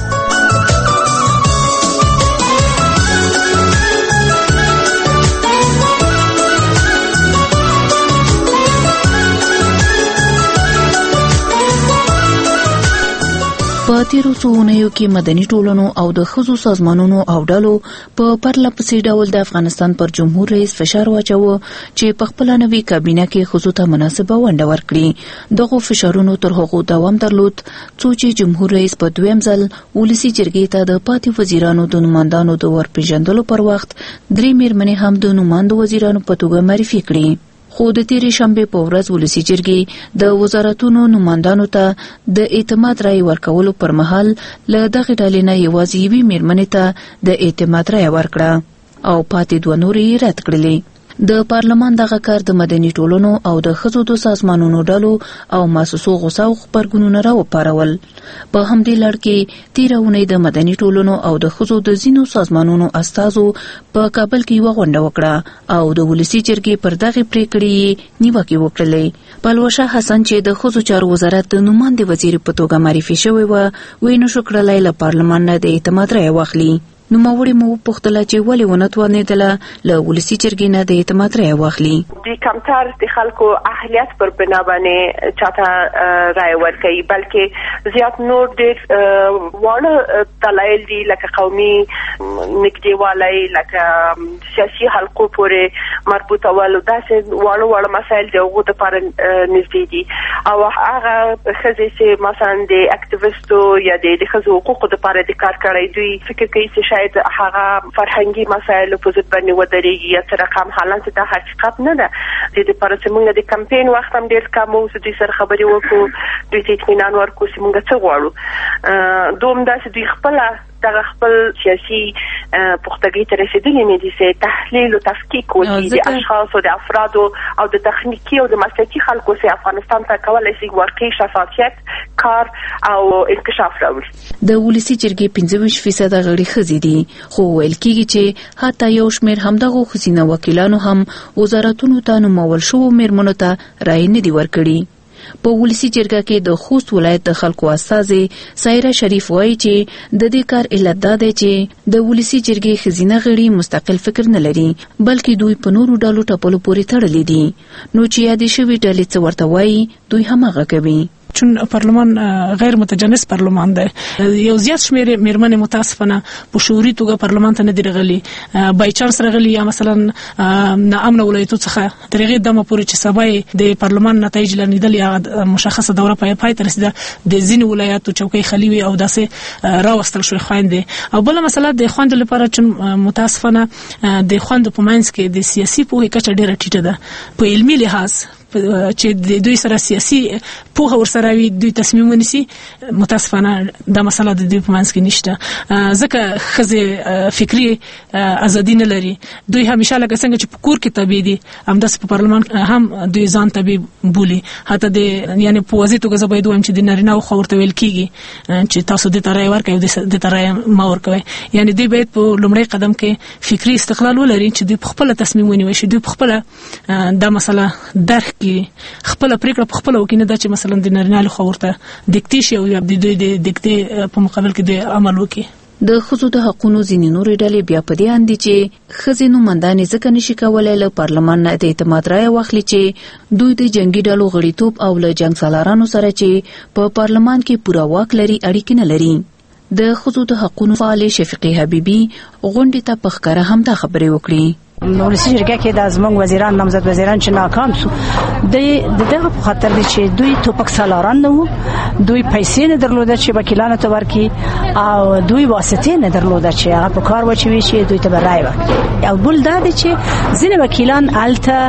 په تیرو څو اونیو کې مدني ټولنو او د ښځو سازمانونو او ډلو په پرله پسې ډول د افغانستان پر جمهور رئیس فشار واچوه چې په خپله نوې کابینه کې ښځو ته مناسبه ونډه ورکړي. دغو فشارونو تر هغو دوام درلود څو چې جمهور رئیس په دویم ځل ولسي جرګې ته د پاتې وزیرانو د نوماندانو د ورپېژندلو پر وخت درې میرمنې هم د نوماندو وزیرانو په توګه معرفي کړي. خو د تیرې شنبې په ورځ ولسي جرګې د وزارتونو نوماندانو ته د اعتماد رای ورکولو پر مهال له دغې ډلې نه یوازې یوې میرمنې ته د اعتماد رای ورکړه او پاتې دوه نورې یې رد کړلې. د پارلمان دغه کار د مدني ټولنو او د ښځو د سازمانونو ډلو او مؤسسو غوسه او خبرګونونه راوپارول. په همدې لړ کې تېره اونۍ د مدني ټولنو او د ښځو د ځینو سازمانونو استازو په کابل کې یوه غونډه وکړه او د ولسي جرګې پر دغې پریکړې یې نیوکې وکړلې. پلوشه حسن چې د ښځو چارو وزارت د نوماندې وزیر په توګه معرفي شوې وه، ویې نشو کړلی له پارلمان نه د اعتماد رایه واخلي. نوموړي مو وپوښتله چې ولې ونه توانېدله له ولسي جرګې نه د اعتماد رایه واخلي. دوی کمتر د خلکو اهلیت پر بنا باندې چاته رایه ورکوي، بلکې زیات نور ډېر واړه دلایل دي لکه قومي نږدېوالی، لکه سیاسي حلقو پورې مربوطه ول، داسې واړه واړه مسایل د هغو دپاره نږدې دي. او هغه ښځې چې مثلا د اکټیویسټو یا د ښځو حقوقو دپاره د کار کړی، دوی فکر کوي چې شاید هغه فرهنګي مسایلو په ضد باندې ودرېږي یا څه رقم، حالانکه دا حقیقت نه ده. د دې لپاره چې موږ د کمپین وخت هم ډېر کم و، دوی سره خبرې وکړو، دوی ته اطمینان ورکړو چې موږ څه غواړو. دوم داسې دوی خپله دغه خپل سیاسي پختګۍ ته رسېدلي نه دي چې تحلیل او تفکیک وکړي د اشخاصو، د افرادو او د تخنیکي او د مسلکي خلکو چې افغانستان ته کولی شي واقعي شفافیت، کار او انکشاف راوړي. د ولسي جرګې پنځه ویشت فیصده غړي ښځې دي، خو ویل کېږي چې حتی یو شمېر همدغو ښځینه وکیلانو هم وزارتونو ته نومول شوو میرمنو ته رایې نه دي ورکړي. په ولسي جرګه کې د خوست ولایت د خلکو استازي سایره شریف وایي چې د دې کار علت دا دی چې د ولسي جرګې ښځینه غړي مستقل فکر نه لري، بلکې دوی په نورو ډلو ټپلو پورې تړلي دي. نو چې یادې شوي ډلې څه ورته وایي، دوی هماغه کوي. چون پارلمان غیر متجانس پارلمان دی، یو زیات شمیر میرمنې متاسفانه په شعوري توګه پارلمان ته نه دي راغلي، بای چانس راغلي یا مثلا ناامنه ولایتو څخه تر هغې دمه پورې چې سبا یې د پارلمان نتایج لرنیدل یا مشخصه دوره پای پای ته رسېده، د ځینې ولایاتو چوکۍ خالي وي او داسې راوستل شوې خویندې. او بله مسله د خویندو لپاره چون متاسفانه د خویندو په منځ کې د سیاسي پوهې کچه ډېره ټیټه ده. په علمي لحاظ چې د دوی سره سیاسي پوهه ورسره وي دوی تصمیم ونیسي متاسفانه دا مسله د دوی په منځ کې نشته ځکه ښځې فکري ازادي نه لري دوی همیشه لکه څنګه چې په کور کې تابع دي همداسې په پارلمان هم دوی ځان تابع بولي حتی د یعنی په واضح توګه زه باید ووایم چې د نارینه‌و خوا ورته ویل کېږي چې تاسو دې ته رایه ورکوئ او دې ته رایه مه ورکوئ یعنی دوی باید په لومړی قدم کې فکري استقلال ولري چې دوی په خپله تصمیم ونیوي شي دوی په خپله دا مسله درک کړي خپله پرېکړه په خپله وکړي نه دا چې مثلا د نارینه له خوا ورته دیکتې شي او یا د دوی د دیکتې په مقابل کې دوی عمل وکړي د ښځو د حقونو ځینې نورې ډلې بیا په دې اند دي چې ښځې نومندانې ځکه نشي کولی له پارلمان نه د اعتماد رایه واخلي چې دوی د جنګي ډلو غړیتوب او له جنګ سالارانو سره چې په پارلمان کې پوره واک لري اړیکې نه لري د ښځو د حقونو فعال شفیقي حبیبي غونډې ته په ښکاره هم دا خبرې وکړي ولسی جرګه کې د زمونږ وزیران نامزد وزیران چې ناکام شو د دغه په خاطر دي چې دوی توپک سالاران نه وو دوی پیسې نه درلوده چې وکیلانو ته ورکړي او دوی واسطې نه درلوده چې هغه په کار وچوي چې دوی ته رایه ورکړي او بل دا دي چې ځینې وکیلان الته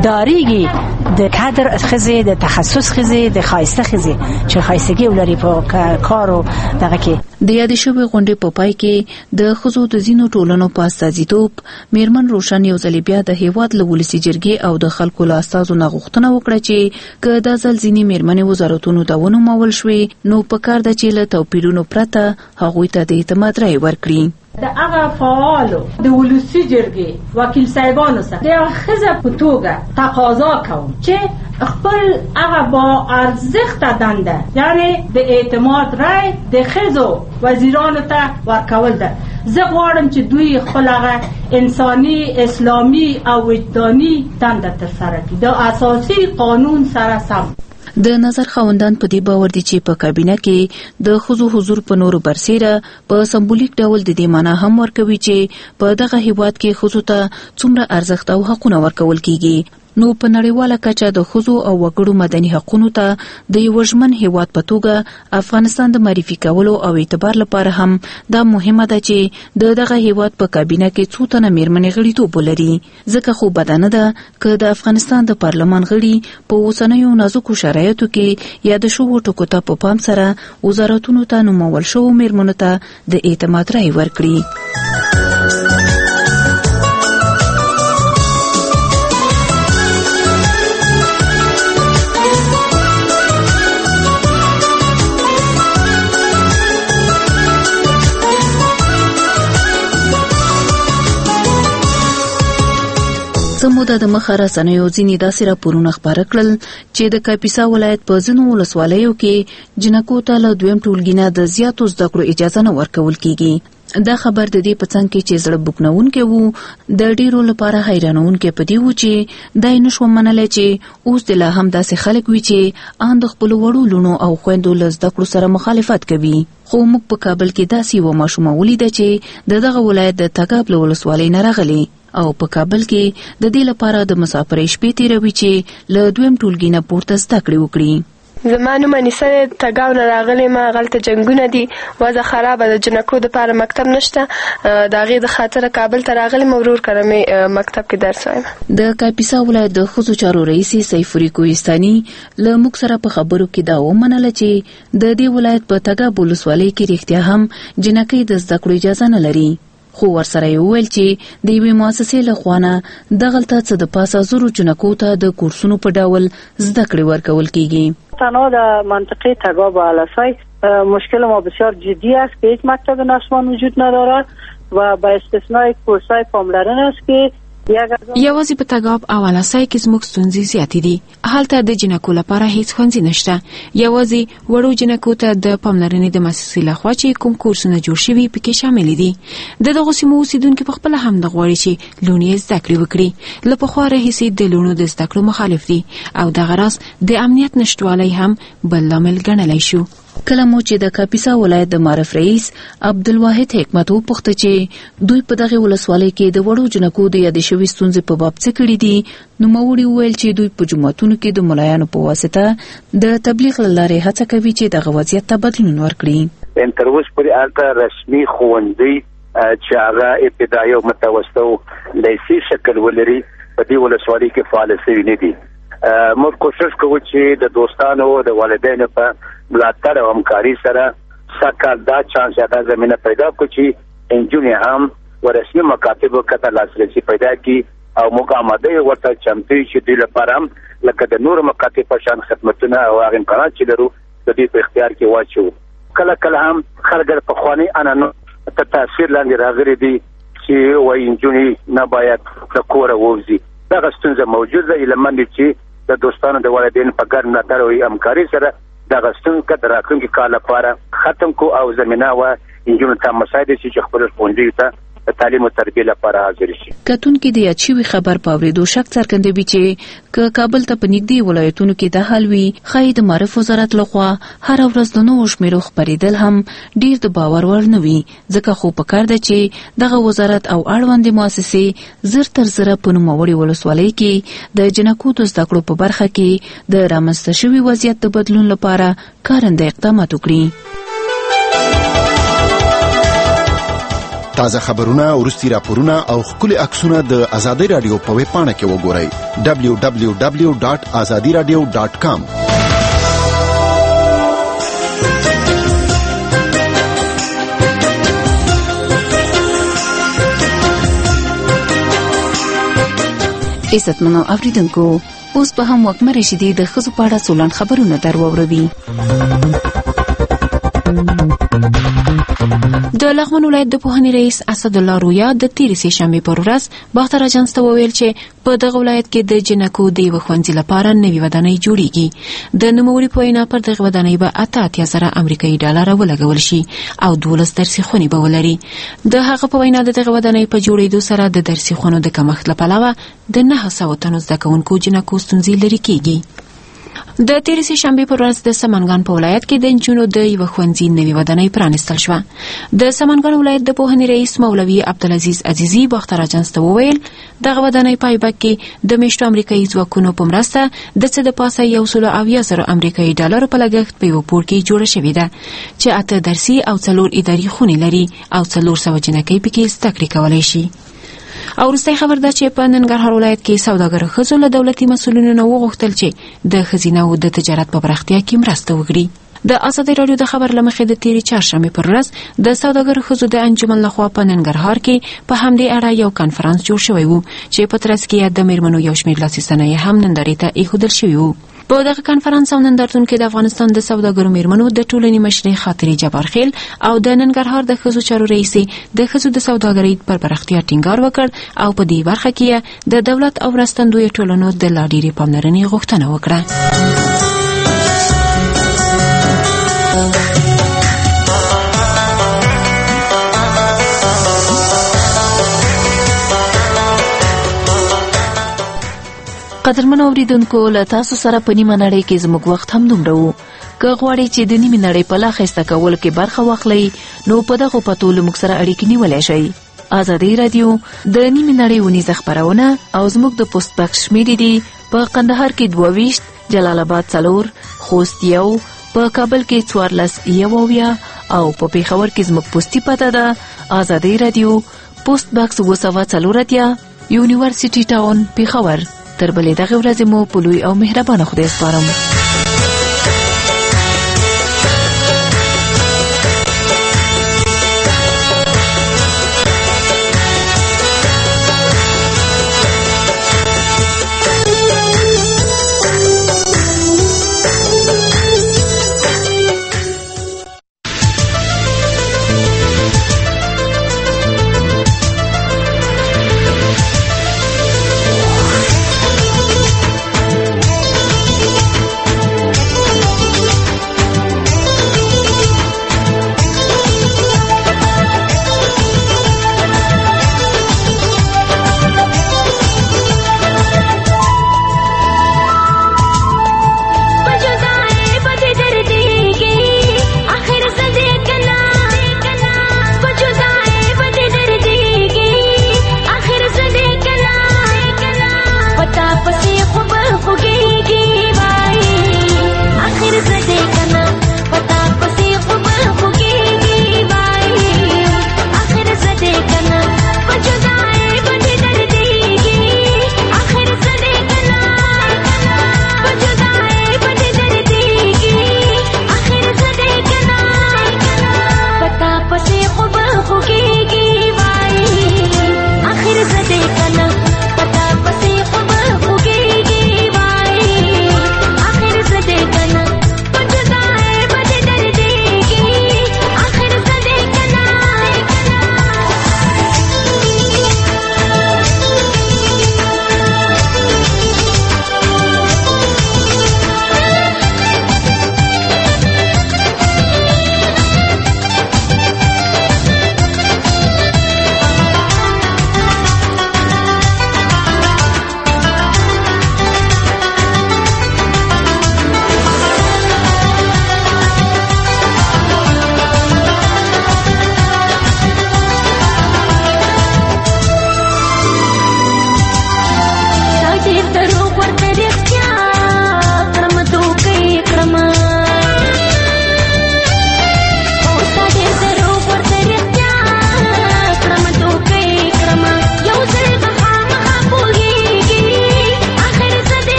داریږي د کادر خزې د تخصص خزې د خاصه خزې چې خاصګي ولري په کارو دغه کې د یاد شوی غونډې په پای کې د ښځو د ځینو ټولنو په استازیتوب میرمن روشن یو ځل بیا د هیواد له ولسي جرګې او د خلکو له استازو نه غوښتنه وکړه چې که دا ځل ځینې میرمنې وزارتونو ته ونومول شوې نو په کار ده چې له توپیرونو پرته هغوی ته د اعتماد رایه ورکړي د هغه فعالو د ولسي جرګې وکیل صاحبانو سره د ښځه په توګه تقاضا کوم چې خپل هغه با ارزښت دنده یعنی د اعتماد رای د ښځو وزیرانو ته ورکول ده زه غواړم چې دوی خپل هغه انساني اسلامي او وجداني دنده ترسره کړي د اساسي قانون سره سم د نظر خاوندان په دې باور دي چې په کابینه کې د ښځو حضور په نورو برسیره په سمبولیک ډول د دې معنا هم ورکوي چې په دغه هیواد کې ښځو ته څومره ارزښت او حقونه ورکول کیږي نو په نړیواله کچه د ښځو او وګړو مدني حقوقو ته د یو ژمن هیواد په توګه افغانستان د معرفي کولو او اعتبار لپاره هم دا مهمه ده چې د دغه هیواد په کابینه کې څو تنه میرمنې غړیتوب ولري ځکه خو بدانه ده که د افغانستان د پارلمان غړي په اوسنیو نازکو شرایطو کې یا د شوو ټکو ته په پام سره وزارتونو ته نومول شوو میرمنو ته د اعتماد رایه ورکړي سموده د مخه رسنیو ځینې داسې راپورونه خپاره کړل چې د کاپیسا ولایت په ځینو ولسوالیو کې جنکو ته له دویم ټولګي نه د زیاتو زده کړو اجازه نه ورکول کیږي دا خبر د دې په څنګ کې چې زړه بوکنونکې وو د ډیرو لپاره حیرانونکې په دی و چې دای نشو منلای چې اوس د لا هم داسې خلک وي چې ان د خپل وړو لونو او خويندو له زده کړو سره مخالفت کوي خو موږ په کابل کې داسې و ماشومه ولیده چې د دغه ولایت د تګاب له ولسوالۍ نه راغلي او په کابل کې د دې لپاره د مسافرۍ شپې تیروي چې له دویم ټولګي نه پورته زده کړې وکړي زما نوم انیسه ده تګاو نه راغلې ما غلطه جنګونه دي وضع خرابه د جنکو دپاره مکتب نشته د هغې د خاطره کابل ته راغلې ما ورور کره مې مکتب کې درس وایم د کاپیسا ولایت د ښځو چارو رئیس سیفوري کوهستاني له موږ سره په خبرو کې دا ومنله چې د دې ولایت په تګاب ولسوالۍ کې رښتیا هم جنکۍ د زده کړو اجازه نه لري خو ورسره یې وویل چې د یوې مؤسسې له خوا نه دغلته څه د پاسه زرو جنکو ته د کورسونو په ډول زده کړې ورکول کیږي تنها در منطقه تگاب و علسای مشکل ما بسیار جدی است که هیچ مکتب نسوان وجود ندارد و با استثنای کورسای پاملرن است که یوازې په تګاب او علسای کې زموږ ستونزې زیاتې دي هلته د جنکو لپاره هیڅ ښوونځي نشته یوازې وړو جنکو ته د پاملرنې د مؤسسې لخوا چې کوم کورسونه جوړ شوي پکې شامل دي د دغو سیمو اوسیدونکي په خپله هم د غواړي چې لوڼې یې زده کړې وکړي له پخوا راهیسې د لوڼو د زده کړو مخالف دي او دغه راز د امنیت نشتوالی هم بل لامل ګڼلی شو کله مو چې د کاپیسا ولایت د معرف رئیس عبدالواحد حکمت وپوښته چې دوی په دغه ولسوالۍ کې د وړو جنکو د یادې شوې ستونزې په باب څه کړي دي نو موري وویل چې دوی په جوماتونو کې د ملایانو په واسطه د تبلیغ له لارې هڅه کوي چې دغه وضعیت ته بدلون ورکړي تر اوسه پورې هلته رسمي ښوونځي چې هغه ابتدایي او متوسطه لیسي شکل ولري په دې ولسوالۍ کې فعال شوي نه دي موږ کوشش کوو چې د دوستانو د والدینو په ملاتړ او همکاري سره سکه دا چانس یا دا زمینه پیدا کړو چې انجونې هم ورسمي مکاتبو کته لاسرسي پیدا کړي او موږ آماده ورته چمتو چې دوی لپاره هم لکه د نورو مکاتب په شان خدمتونه او هغه امکانات چې لرو د دوی په اختیار کې واچو. کله کله هم خلک په خواني انانو ته تاثیر لاندې راغلي دي چې وایي انجونې نه باید د کوره ووځي. دغه ستونزه موجوده ده لمن چې د دوستانو د والدینو په ګډ ملاتړ او همکاري سره دغه ستونزه د راتلونکي کال لپاره ختم کو او زمينه و انجونې ته مساعده شي چې خپل ښوونځي ته تعلیم او تربیه لپاره حاضر شي. کتونکو د یادشوي خبر په اورېدو شک څرګندوي چې ک کابل ته په نږدې ولایتونو کې د حلوي خای د معرف وزارت لخوا هر ورځ د نوو شمیرو خبرېدل هم ډیر د باور وړ نه وي، ځکه خو پکار ده چې دغه وزارت او اړوند مؤسسې زر تر زر په نوموړي ولسوالۍ کې د جنکو د زده کړو په برخه کې د رامنځته شوي وضعیت د بدلون لپاره کارنده اقدامات وکړي. تازه خبرونه، ورستي راپورونه او خولي عکسونه د آزادۍ رادیو په ویب پاڼه کې وګورئ دبلیو دبلیو دبلیو ډاټ آزادي رادیو ډاټ کام. عزتمنو اوریدونکو، اوس به هم وکمه رشیدي د ښځو په اړه څلور خبرونه در واوروي. د لغمان ولایت د پوهنې رئیس اسد الله رویا د تیرې سې شنبې پر ورځ باختر اجانس ته وویل چې په دغه ولایت کې د جنکو د یوه ښوونځي لپاره نوې ودانۍ جوړیږي. د نوموړي په وینا پر دغه ودانۍ به اته اتیا زره امریکایي ډالره ولګول شي او دولس درسي خونې به ولري. د هغه په وینا د دغه ودانۍ په جوړېدو سره د درسي خونو د کمښت له پلوه د نهه سوه تنو زده کوونکو جنکو ستونزې لرې کیږي. د تیرې سې شنبې پر ورځ د سمنګان په ولایت کې د نجونو د یوه ښوونځي نوې ودانۍ پرانیستل شوه. د سمنګان ولایت د پوهنې رئیس مولوي عبدالعزیز عزیزي باختر اجانس ته وویل دغه ودانۍ په ایبک کې د میشتو امریکایي ځواکونو په مرسته د څه د پاسه یو سل اویا زره امریکایي ډالرو په لګښت په یوه پوړ کې جوړه شوې ده چې اته درسي او څلور اداري خونې لري او څلور سوه جنکۍ پکې زده کړې کولی شي. او وروستی خبر ده چې په ننګرهار ولایت کې سوداګرو ښځو له دولتي مسؤلینو نه وغوښتل چې د ښځینه د تجارت په پراختیا کې مرسته وکړي. د ازادي راډیو د خبر له مخې د تیرې چهارشنبې پر ورځ د سوداګرو ښځو د انجمن لخوا په ننګرهار کې په همدې اړه یو کنفرانس جوړ شوی و چې په ترڅ کې د میرمنو یو شمېر لاسي صنایع هم نندارې ته ایښودل شوي وو. په دغه کنفرانس او نندارتون کې د افغانستان د سوداګرو میرمنو د ټولنې مشرې خاطرې جبارخیل او د ننګرهار د ښځو چارو رئیسې د ښځو د سوداګرۍ پر پراختیا ټینګار وکړ او په دې برخه کې د دولت او مرستندویه ټولنو د لا ډېرې پاملرنې غوښتنه وکړه. قدرمن اوریدونکو، له تاسو سره په نیمه نړۍ کې زموږ وخت هم دومره و. که غواړئ چې د نیمه نړۍ په لا ښایسته کولو کې برخه واخلئ نو په دغو پتو له موږ سره اړیکې نیولی شئ. ازادي راډیو د نیمه نړۍ ونیزه خپرونه او زموږ د پوسټ باکس شمیرې دي په قندهار کې دوه ویشت، جلال آباد څلور، خوست یو، په کابل کې څوارلس یو اویا او په پېښور کې زموږ پوسټي پته ده ازادي راډیو پوسټ باکس اوه سوه څلور اتیا، یونیورسټي ټاون، پېښور. تر بلې دغه ورځې مو په لوی او مهربانه خدای سپارم.